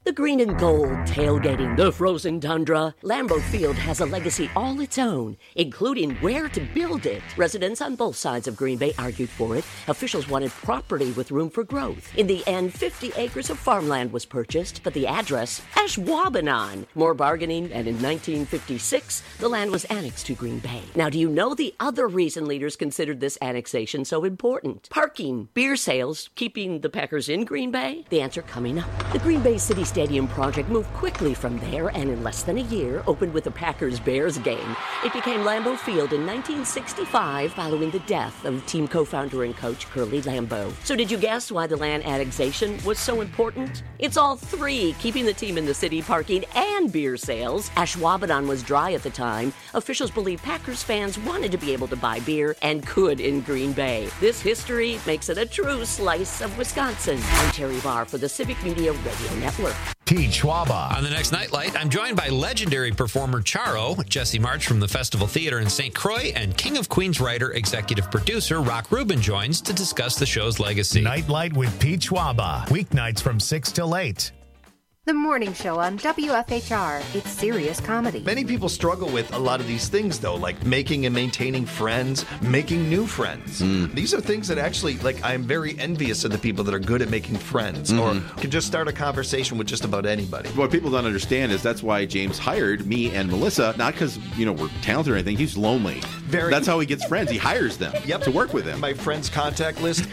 The green and gold tailgating the frozen tundra. Lambeau Field has a legacy all its own, including where to build it. Residents on both sides of Green Bay argued for it. Officials wanted property with room for growth. In the end, 50 acres of farmland was purchased, but the address, Ashwaubenon. More bargaining, and in 1956, the land was annexed to Green Bay. Now, do you know the other reason leaders considered this annexation so important? Parking, beer sales, keeping the Packers in Green Bay? The answer coming up. The Green Bay City Stadium project moved quickly from there and in less than a year opened with a Packers-Bears game. It became Lambeau Field in 1965 following the death of team co-founder and coach Curly Lambeau. So did you guess why the land annexation was so important? It's all three, keeping the team in the city, parking, and beer sales. Ashwaubenon was dry at the time. Officials believe Packers fans wanted to be able to buy beer and could in Green Bay. This history makes it a true slice of Wisconsin. I'm Terry Barr for the Civic Media Radio Network. Pete Schwaba. On the next Nightlight, I'm joined by legendary performer Charo, Jesse March from the Festival Theater in St. Croix, and King of Queens writer, executive producer Rock Rubin joins to discuss the show's legacy. Nightlight with Pete Schwaba. Weeknights from 6 till 8. The morning show on WFHR. It's serious comedy. Many people struggle with a lot of these things, though, like making and maintaining friends, making new friends. These are things that actually, like, I'm very envious of the people that are good at making friends or can just start a conversation with just about anybody. What people don't understand is that's why James hired me and Melissa, not because, we're talented or anything. He's lonely. That's how he gets friends. He hires them to work with him. My friends' contact list,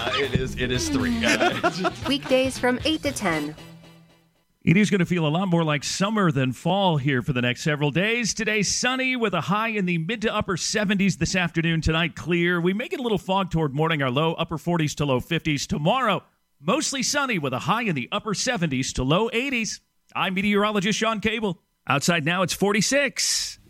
it is 3. Weekdays from 8 to 10. It is going to feel a lot more like summer than fall here for the next several days. Today, sunny with a high in the mid to upper 70s this afternoon. Tonight, clear. We may get a little fog toward morning, our low upper 40s to low 50s. Tomorrow, mostly sunny with a high in the upper 70s to low 80s. I'm meteorologist Sean Cable. Outside now, it's 46.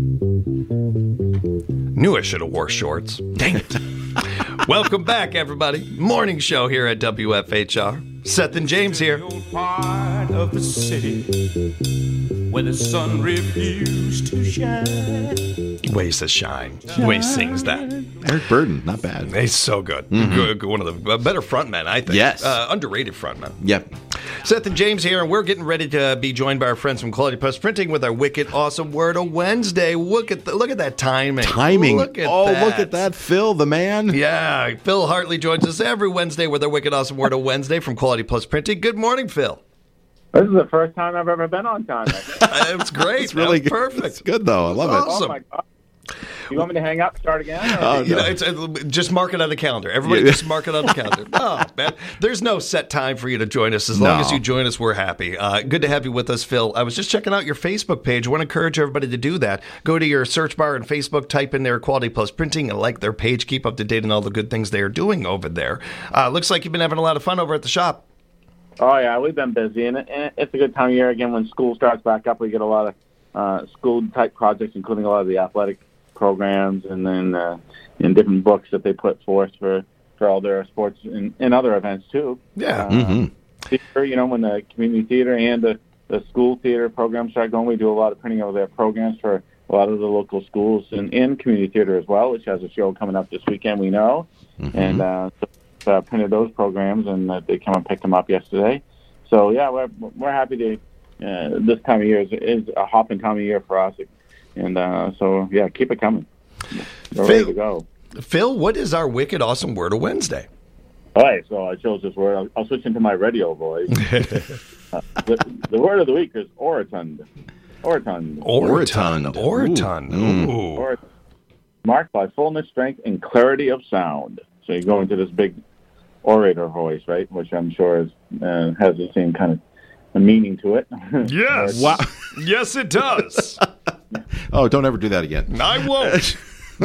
Knew I should have wore shorts. Dang it. Welcome back, everybody. Morning show here at WFHR. Seth and James here. Part of the city where the sun refused to shine. Ways to shine. The way he sings that. Eric Burden, not bad. He's so good. Good. One of the better frontmen, I think. Yes. Underrated frontmen. Yep. Seth and James here, and we're getting ready to be joined by our friends from Quality Plus Printing with our wicked awesome Word of Wednesday. Look at that timing. Look at that. Phil, the man. Yeah, Phil Hartley joins us every Wednesday with our wicked awesome Word of Wednesday from Quality Plus Printing. Good morning, Phil. This is the first time I've ever been on time. It's great. It's really good. Perfect. It's good, though. I love it. Awesome. Oh, my God. You want me to hang up, start again? Just mark it on the calendar. Everybody just mark it on the calendar. Oh, man. There's no set time for you to join us. As long as you join us, we're happy. Good to have you with us, Phil. I was just checking out your Facebook page. I want to encourage everybody to do that. Go to your search bar on Facebook, type in there Quality Plus Printing, and like their page. Keep up to date on all the good things they are doing over there. Looks like you've been having a lot of fun over at the shop. Oh, yeah. We've been busy, and it's a good time of year. Again, when school starts back up, we get a lot of school-type projects, including a lot of the athletic programs, and then in different books that they put forth for all their sports and other events too. Yeah. Theater, when the community theater and the school theater programs start going, we do a lot of printing of their programs for a lot of the local schools and community theater as well, which has a show coming up this weekend, we know. And so printed those programs, and they come and picked them up yesterday. So yeah, we're happy to. This time of year is a hopping time of year for us. And so, yeah, keep it coming. We're ready to go. Phil, what is our wicked awesome Word of Wednesday? All right, so I chose this word. I'll switch into my radio voice. The word of the week is orotund. Orotund. Ooh. Marked by fullness, strength, and clarity of sound. So you go into this big orator voice, right, which I'm sure has the same kind of meaning to it. Yes. Wow. Yes, it does. Oh, don't ever do that again. I won't.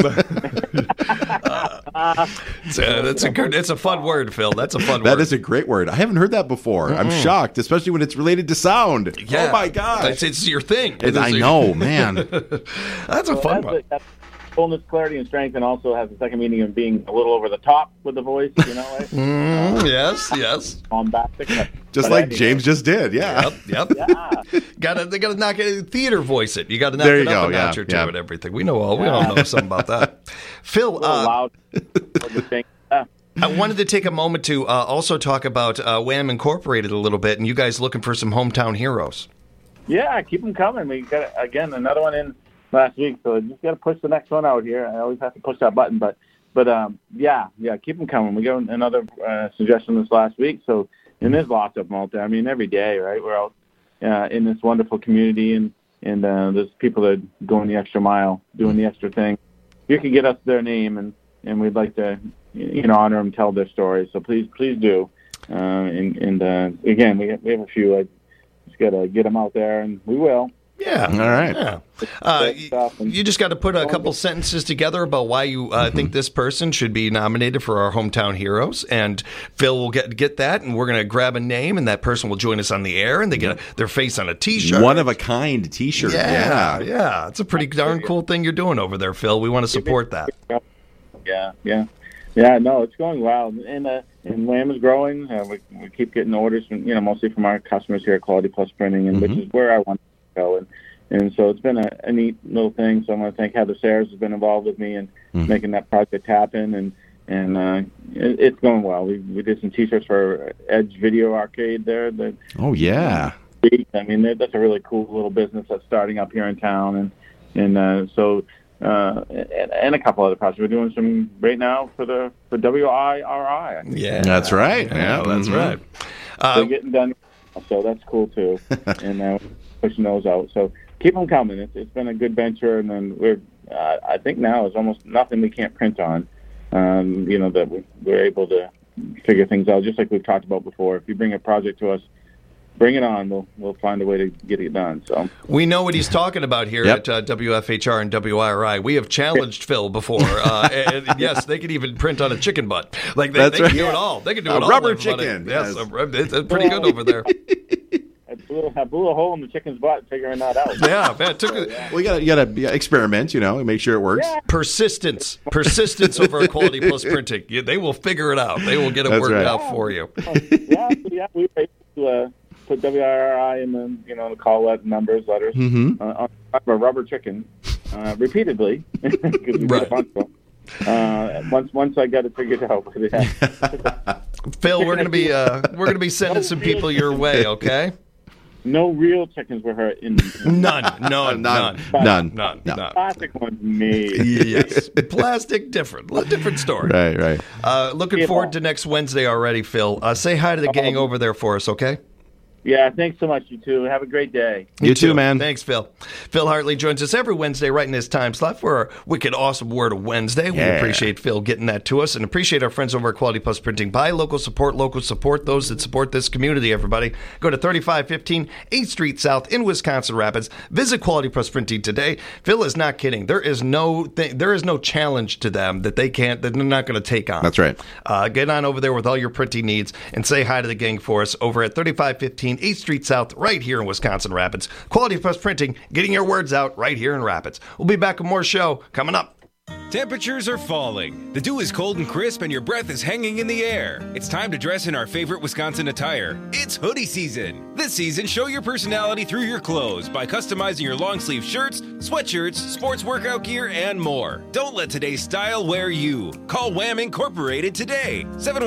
It's a fun word, Phil. That's a fun word. That is a great word. I haven't heard that before. I'm shocked, especially when it's related to sound. Yeah. Oh, my gosh. It's your thing. I know, man. That's a fun one. Fullness, clarity, and strength, and also has the second meaning of being a little over the top with the voice, right? Yes. Bombastic. Just like James just did, yeah. Yep. They gotta knock it, theater voice it. You gotta knock it up a notch or two and everything. We all know something about that. Phil, loud. I wanted to take a moment to also talk about Wham Incorporated a little bit, and you guys looking for some hometown heroes. Yeah, keep them coming. We got, again, another one in last week, so just got to push the next one out here. I always have to push that button, but yeah, keep them coming. We got another suggestion this last week, so and there's lots of them out there. I mean, every day, right? We're out in this wonderful community, and there's people that are going the extra mile, doing the extra thing. You can get us their name, and we'd like to, honor them, tell their stories. So please do. And again, we have a few. I just got to get them out there, and we will. Yeah. All right. Yeah. You just got to put a couple sentences together about why you think this person should be nominated for our Hometown Heroes, and Phil will get that, and we're going to grab a name, and that person will join us on the air, and they get their face on a T-shirt. One-of-a-kind T-shirt. Yeah. It's a pretty darn cool thing you're doing over there, Phil. We want to support that. Yeah, no, it's going well. And Wham is growing. We keep getting orders from, mostly from our customers here at Quality Plus Printing, and which is where I want to go. And so it's been a neat little thing. So I want to thank Heather Sayers, who's been involved with me in making that project happen. And it's going well. We did some T-shirts for Edge Video Arcade there. Oh, yeah. I mean, that's a really cool little business that's starting up here in town. And a couple other projects. We're doing some right now for WIRI. Yeah. That's right. Yeah, that's right. They're getting done. So that's cool, too. And pushing those out. So keep them coming. It's been a good venture, and then I think now is almost nothing we can't print on. That we're able to figure things out, just like we've talked about before. If you bring a project to us, bring it on. We'll find a way to get it done. So we know what he's talking about here at WFHR and WIRI. We have challenged Phil before, and yes, they can even print on a chicken butt. Like they can do it all. They can do it all. Rubber chicken. Yes, it's pretty good over there. I blew a hole in the chicken's butt figuring that out. Yeah, man. Well, you gotta experiment, make sure it works. Yeah. Persistence over at Quality Plus Printing. They will figure it out. They will get it worked out for you. Yeah, we were able to put WIRI in the call numbers, letters on a rubber chicken repeatedly because we got a bunch of them. Once I got it figured out. Phil, we're gonna be sending some people your way, okay? No real chickens were hurt in none. Plastic ones made. Yes, plastic different story. Right. Looking forward to next Wednesday already, Phil. Say hi to the gang over there for us, okay? Yeah, thanks so much, you two. Have a great day. You too, man. Thanks, Phil. Phil Hartley joins us every Wednesday right in this time slot for our wicked awesome Word of Wednesday. We appreciate Phil getting that to us and appreciate our friends over at Quality Plus Printing. Buy local, support those that support this community, everybody. Go to 3515 8th Street South in Wisconsin Rapids. Visit Quality Plus Printing today. Phil is not kidding. There is no challenge to them that they're not going to take on. That's right. Get on over there with all your printing needs and say hi to the gang for us over at 3515 8th Street South, right here in Wisconsin Rapids. Quality Plus Printing, getting your words out right here in Rapids. We'll be back with more show coming up. Temperatures are falling. The dew is cold and crisp, and your breath is hanging in the air. It's time to dress in our favorite Wisconsin attire. It's hoodie season. This season, show your personality through your clothes by customizing your long sleeve shirts, sweatshirts, sports workout gear, and more. Don't let today's style wear you. Call Wham Incorporated today.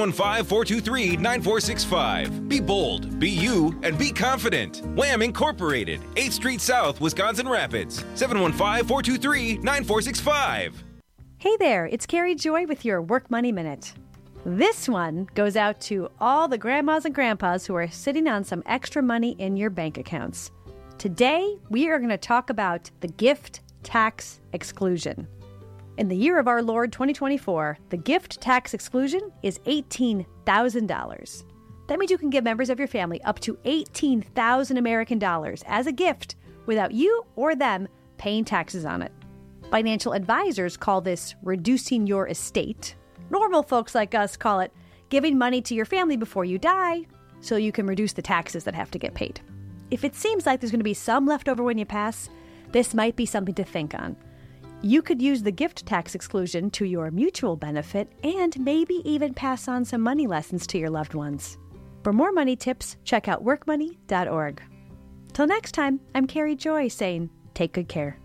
715-423-9465. Be bold, be you, and be confident. Wham Incorporated, 8th Street South, Wisconsin Rapids. 715-423-9465. Hey there, it's Carrie Joy with your Work Money Minute. This one goes out to all the grandmas and grandpas who are sitting on some extra money in your bank accounts. Today, we are going to talk about the gift tax exclusion. In the year of our Lord 2024, the gift tax exclusion is $18,000. That means you can give members of your family up to $18,000 American dollars as a gift without you or them paying taxes on it. Financial advisors call this reducing your estate. Normal folks like us call it giving money to your family before you die so you can reduce the taxes that have to get paid. If it seems like there's going to be some left over when you pass, this might be something to think on. You could use the gift tax exclusion to your mutual benefit and maybe even pass on some money lessons to your loved ones. For more money tips, check out workmoney.org. Till next time, I'm Carrie Joy saying, take good care.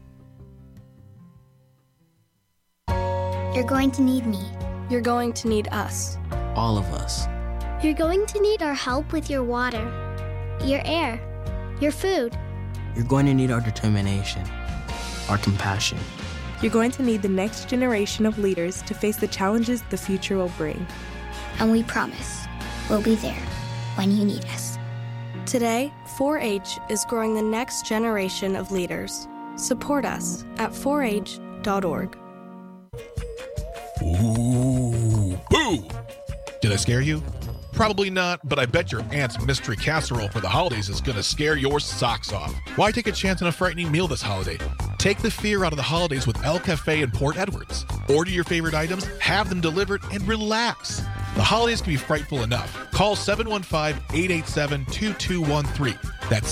You're going to need me. You're going to need us. all of us. You're going to need our help with your water, your air, your food. You're going to need our determination, our compassion. You're going to need the next generation of leaders to face the challenges the future will bring. And we promise we'll be there when you need us. Today, 4-H is growing the next generation of leaders. Support us at 4h.org. Ooh, boo! Did I scare you? Probably not, but I bet your aunt's mystery casserole for the holidays is going to scare your socks off. Why take a chance on a frightening meal this holiday? Take the fear out of the holidays with El Cafe in Port Edwards. Order your favorite items, have them delivered, and relax. The holidays can be frightful enough. Call 715-887-2213. That's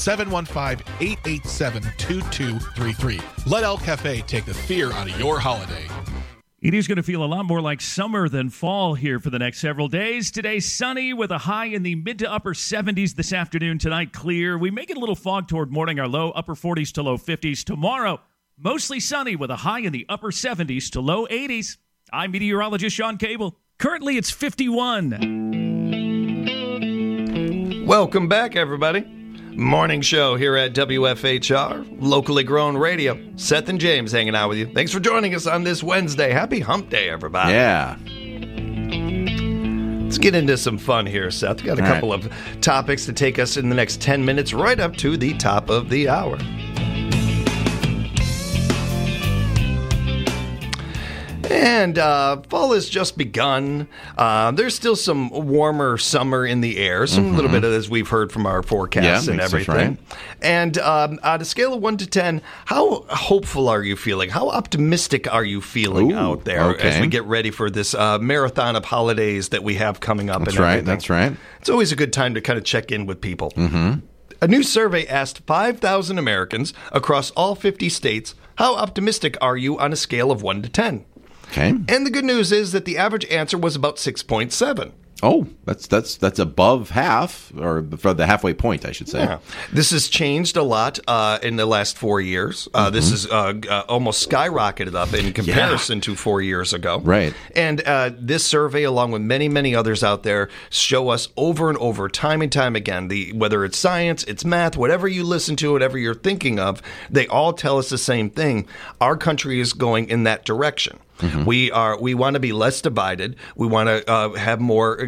715-887-2233. Let El Cafe take the fear out of your holiday. It is going to feel a lot more like summer than fall here for the next several days. Today, sunny with a high in the mid to upper 70s this afternoon. Tonight, clear. We may get a little fog toward morning, our low upper 40s to low 50s. Tomorrow, mostly sunny with a high in the upper 70s to low 80s. I'm meteorologist Sean Cable. Currently, it's 51. Welcome back, everybody. Morning show here at WFHR, locally grown radio. Seth and James hanging out with you. Thanks for joining us on this Wednesday. Happy hump day, everybody. Yeah. Let's get into some fun here, Seth. We got a couple of topics to take us in the next 10 minutes right up to the top of the hour. And fall has just begun. There's still some warmer summer in the air, some little bit of as we've heard from our forecasts and everything. Right. And on a scale of 1 to 10, how hopeful are you feeling? How optimistic are you feeling out there as we get ready for this marathon of holidays that we have coming up? That's right. That's right. It's always a good time to kind of check in with people. A new survey asked 5,000 Americans across all 50 states, how optimistic are you on a scale of 1 to 10? Okay. And the good news is that the average answer was about 6.7. Oh, that's above half, or for the halfway point, I should say. Yeah. This has changed a lot in the last 4 years. This is almost skyrocketed up in comparison to 4 years ago. Right. And this survey, along with many, many others out there, show us over and over, time and time again, whether it's science, it's math, whatever you listen to, whatever you're thinking of, they all tell us the same thing. Our country is going in that direction. We want to be less divided. We want to have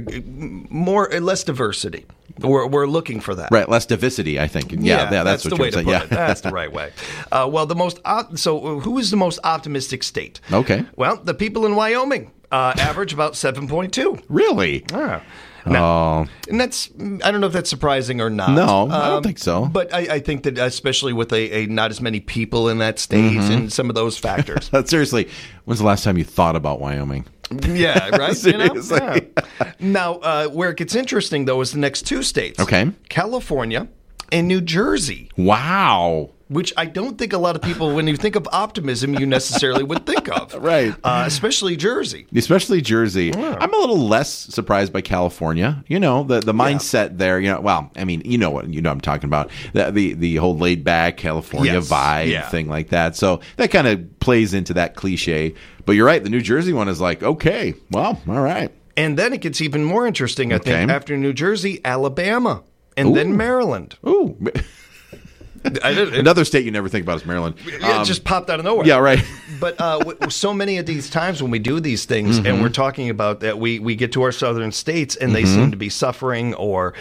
less diversity. We're looking for that. Right, less diversity, I think. Yeah, that's what the way to put it. it. That's the right way. Well, so who is the most optimistic state? Okay. Well, the people in Wyoming average about 7.2. Really? Yeah. Now, and that's, I don't know if that's surprising or not. No, I don't think so. But I think that especially with a not as many people in that state and some of those factors. Seriously, when's the last time you thought about Wyoming? Yeah, right? Seriously. Yeah. Now, where it gets interesting, though, is the next two states. Okay. California and New Jersey. Wow. Which I don't think a lot of people, when you think of optimism, you necessarily would think of. Right. Especially Jersey. Especially Jersey. Yeah. I'm a little less surprised by California. You know, the mindset there, well, I mean, you know what I'm talking about. The whole laid back California vibe, thing like that. So that kind of plays into that cliche. But you're right, the New Jersey one is like, okay, well, all right. And then it gets even more interesting, I think, after New Jersey, Alabama, and then Maryland. Ooh. Another state you never think about is Maryland. It just popped out of nowhere. Yeah, right. But so many of these times when we do these things and we're talking about that, we get to our southern states and they seem to be suffering or,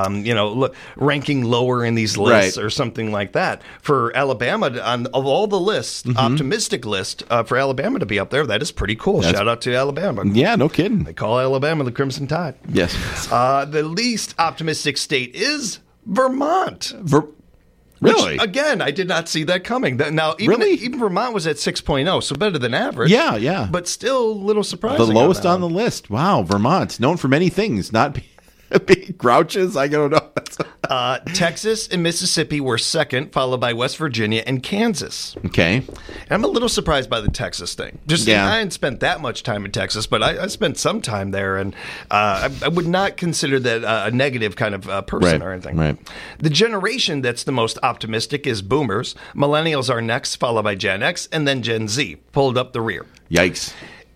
ranking lower in these lists or something like that. For Alabama, of all the lists, optimistic list, for Alabama to be up there, that is pretty cool. Shout out to Alabama. Yeah, no kidding. They call Alabama the Crimson Tide. Yes. The least optimistic state is Vermont. Really? Which, again, I did not see that coming. Now, even Vermont was at 6.0, so better than average. Yeah. But still a little surprising. The lowest on the list. Wow, Vermont. Known for many things, not being grouches. I don't know. Texas and Mississippi were second, followed by West Virginia and Kansas. Okay. And I'm a little surprised by the Texas thing. I hadn't spent that much time in Texas, but I spent some time there, and I would not consider that a negative kind of person or anything. Right. The generation that's the most optimistic is boomers. Millennials are next, followed by Gen X, and then Gen Z, pulled up the rear. Yikes.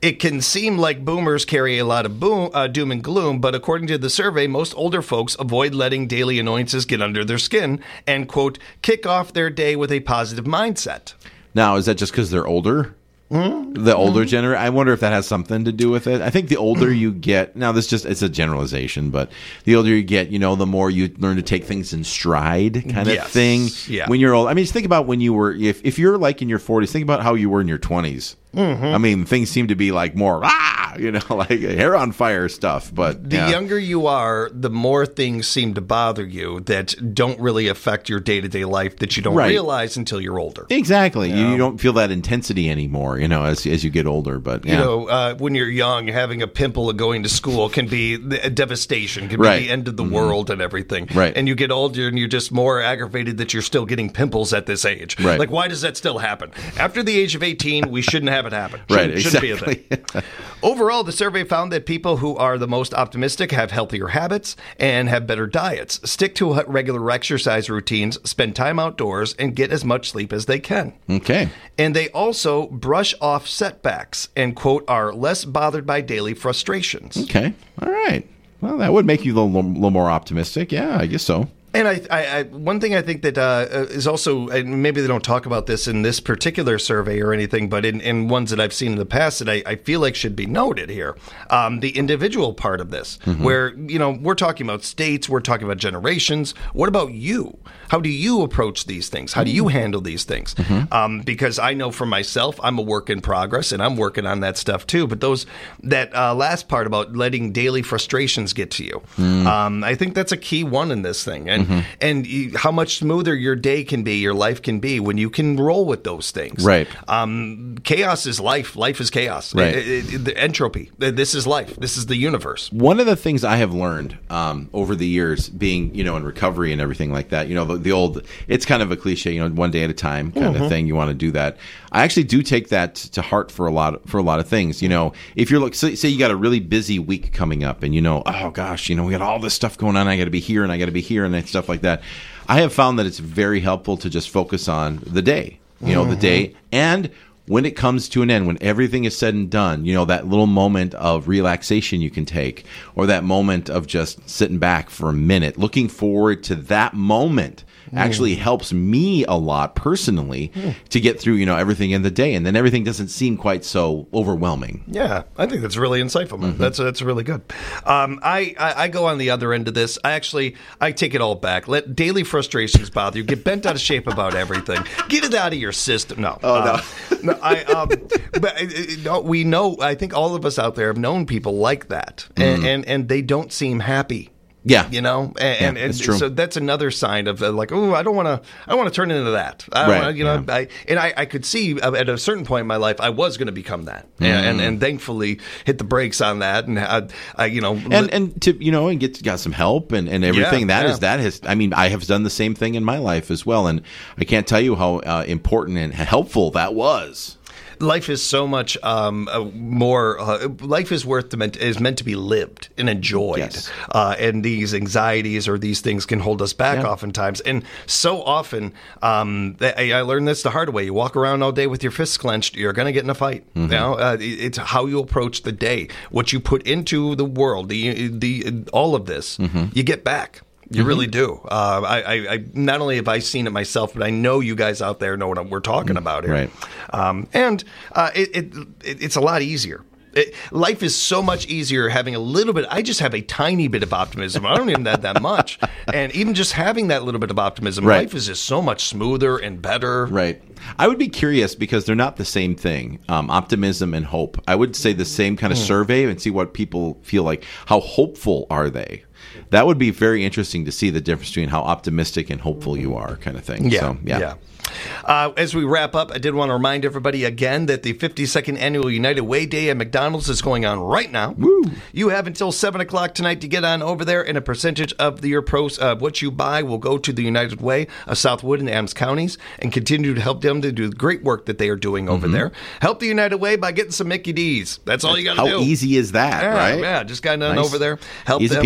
It can seem like boomers carry a lot of doom and gloom, but according to the survey, most older folks avoid letting daily annoyances get under their skin and, quote, kick off their day with a positive mindset. Now, is that just because they're older? The older generation, I wonder if that has something to do with it. I think the older you get, now it's a generalization, but the older you get, the more you learn to take things in stride kind of thing. Yeah. When you're old, I mean, just think about when you were, if you're like in your 40s, think about how you were in your 20s. I mean, things seem to be like more, like hair on fire stuff. But the younger you are, the more things seem to bother you that don't really affect your day-to-day life that you don't realize until you're older. Exactly. You don't feel that intensity anymore, as you get older. But when you're young, having a pimple and going to school can be a devastation, can be the end of the world and everything. Right. And you get older and you're just more aggravated that you're still getting pimples at this age. Right. Like, why does that still happen? After the age of 18, we shouldn't have it happen. Shouldn't be a thing. Overall, the survey found that people who are the most optimistic have healthier habits and have better diets, stick to regular exercise routines, spend time outdoors, and get as much sleep as they can. Okay. And they also brush off setbacks and, quote, are less bothered by daily frustrations. Okay. All right. Well, that would make you a little more optimistic. Yeah, I guess so. And I one thing I think that is also, and maybe they don't talk about this in this particular survey or anything, but in ones that I've seen in the past that I feel like should be noted here, the individual part of this, where, we're talking about states, we're talking about generations. What about you? How do you approach these things? How do you handle these things? Because I know for myself, I'm a work in progress, and I'm working on that stuff too. But that last part about letting daily frustrations get to you, I think that's a key one in this thing. And how much smoother your day can be, your life can be when you can roll with those things. Right. Chaos is life. Life is chaos. Right. The entropy. This is life. This is the universe. One of the things I have learned over the years, being in recovery and everything like that, the old, it's kind of a cliche, one day at a time kind of thing. You want to do that. I actually do take that to heart for a lot of things. If you're say you got a really busy week coming up, and oh gosh, we got all this stuff going on. I got to be here and I got to be here and stuff like that. I have found that it's very helpful to just focus on the day, the day, and when it comes to an end, when everything is said and done, that little moment of relaxation you can take, or that moment of just sitting back for a minute, looking forward to that moment actually helps me a lot personally to get through, everything in the day. And then everything doesn't seem quite so overwhelming. Yeah, I think that's really insightful, man. That's really good. I go on the other end of this. I take it all back. Let daily frustrations bother you. Get bent out of shape about everything. Get it out of your system. No. But we know, I think all of us out there have known people like that. And they don't seem happy. Yeah, and true. So that's another sign of like, I don't want to turn into that. I could see at a certain point in my life I was going to become that, and thankfully hit the brakes on that, and got some help and everything. I have done the same thing in my life as well, and I can't tell you how important and helpful that was. Life is so much more. Life is meant to be lived and enjoyed. Yes. And these anxieties or these things can hold us back oftentimes. And so often, I learned this the hard way. You walk around all day with your fists clenched, you're going to get in a fight. It's how you approach the day, what you put into the world, the all of this, you get back. You really do. I not only have I seen it myself, but I know you guys out there know what we're talking about here. Right. It's a lot easier. Life is so much easier having a little bit. I just have a tiny bit of optimism. I don't even have that much. And even just having that little bit of optimism, life is just so much smoother and better. Right. I would be curious because they're not the same thing. Optimism and hope. I would say the same kind of survey and see what people feel like. How hopeful are they? That would be very interesting to see the difference between how optimistic and hopeful you are, kind of thing. Yeah. As we wrap up, I did want to remind everybody again that the 52nd Annual United Way Day at McDonald's is going on right now. Woo. You have until 7 o'clock tonight to get on over there, and a percentage of your what you buy will go to the United Way of Southwood and Adams counties and continue to help them to do the great work that they are doing over there. Help the United Way by getting some Mickey D's. That's all you got to do. How easy is that, right? Yeah, just got on over there. Help easy them. peasy.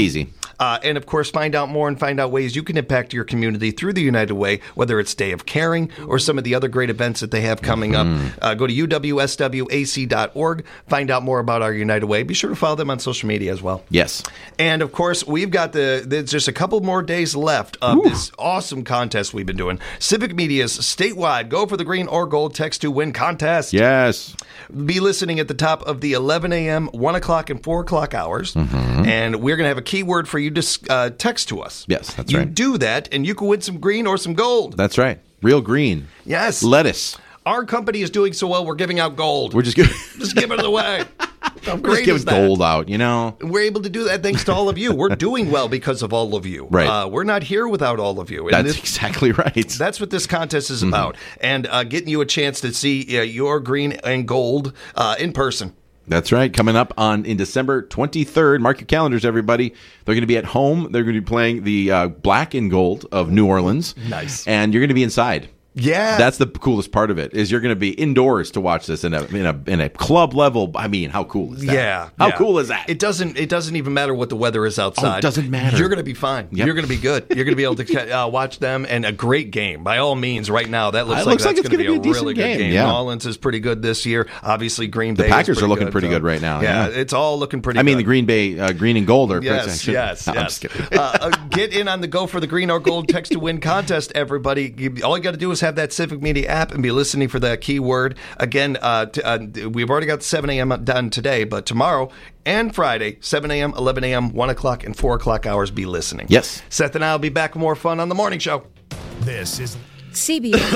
And, of course, find out more and find out ways you can impact your community through the United Way, whether it's Day of Caring or some of the other great events that they have coming up. Go to uwswac.org. Find out more about our United Way. Be sure to follow them on social media as well. Yes. And, of course, we've got there's just a couple more days left of this awesome contest we've been doing. Civic Media's statewide Go for the Green or Gold Text to Win contest. Yes. Be listening at the top of the 11 a.m., 1 o'clock, and 4 o'clock hours. And we're going to have a keyword for you to text to us. Yes, that's right. right. You do that, and you can win some green or some gold. That's right. Real green. Yes. Lettuce. Our company is doing so well, we're giving out gold. We're just giving it away. How We're great just giving is that? gold out, you know? We're able to do that thanks to all of you. We're doing well because of all of you. Right. We're not here without all of you. And That's exactly right. That's what this contest is about. And getting you a chance to see your green and gold in person. That's right. Coming up in December 23rd. Mark your calendars, everybody. They're going to be at home. They're going to be playing the Black and Gold of New Orleans. Nice. And you're going to be inside. Yeah, that's the coolest part of it. Is you're going to be indoors to watch this in a club level. I mean, how cool is that? Yeah, how cool is that? It doesn't even matter what the weather is outside. Oh, it doesn't matter. You're going to be fine. Yep. You're going to be good. You're going to be able to watch them, and a great game by all means. Right now, that looks like that's going to be a really good game. Yeah. New Orleans is pretty good this year. Obviously, Green Bay. The Packers is are looking pretty so. good right now. Yeah, it's all looking pretty. I mean, good. the Green Bay green and gold are. Yes. Yes. Get in on the Go for the Green or Gold Text to Win contest, everybody. All you got to do is have that Civic Media app and be listening for that keyword. Again, we've already got 7 a.m. done today, but tomorrow and Friday, 7 a.m., 11 a.m., 1 o'clock, and 4 o'clock hours, be listening. Yes. Seth and I will be back with more fun on the morning show. This is CBS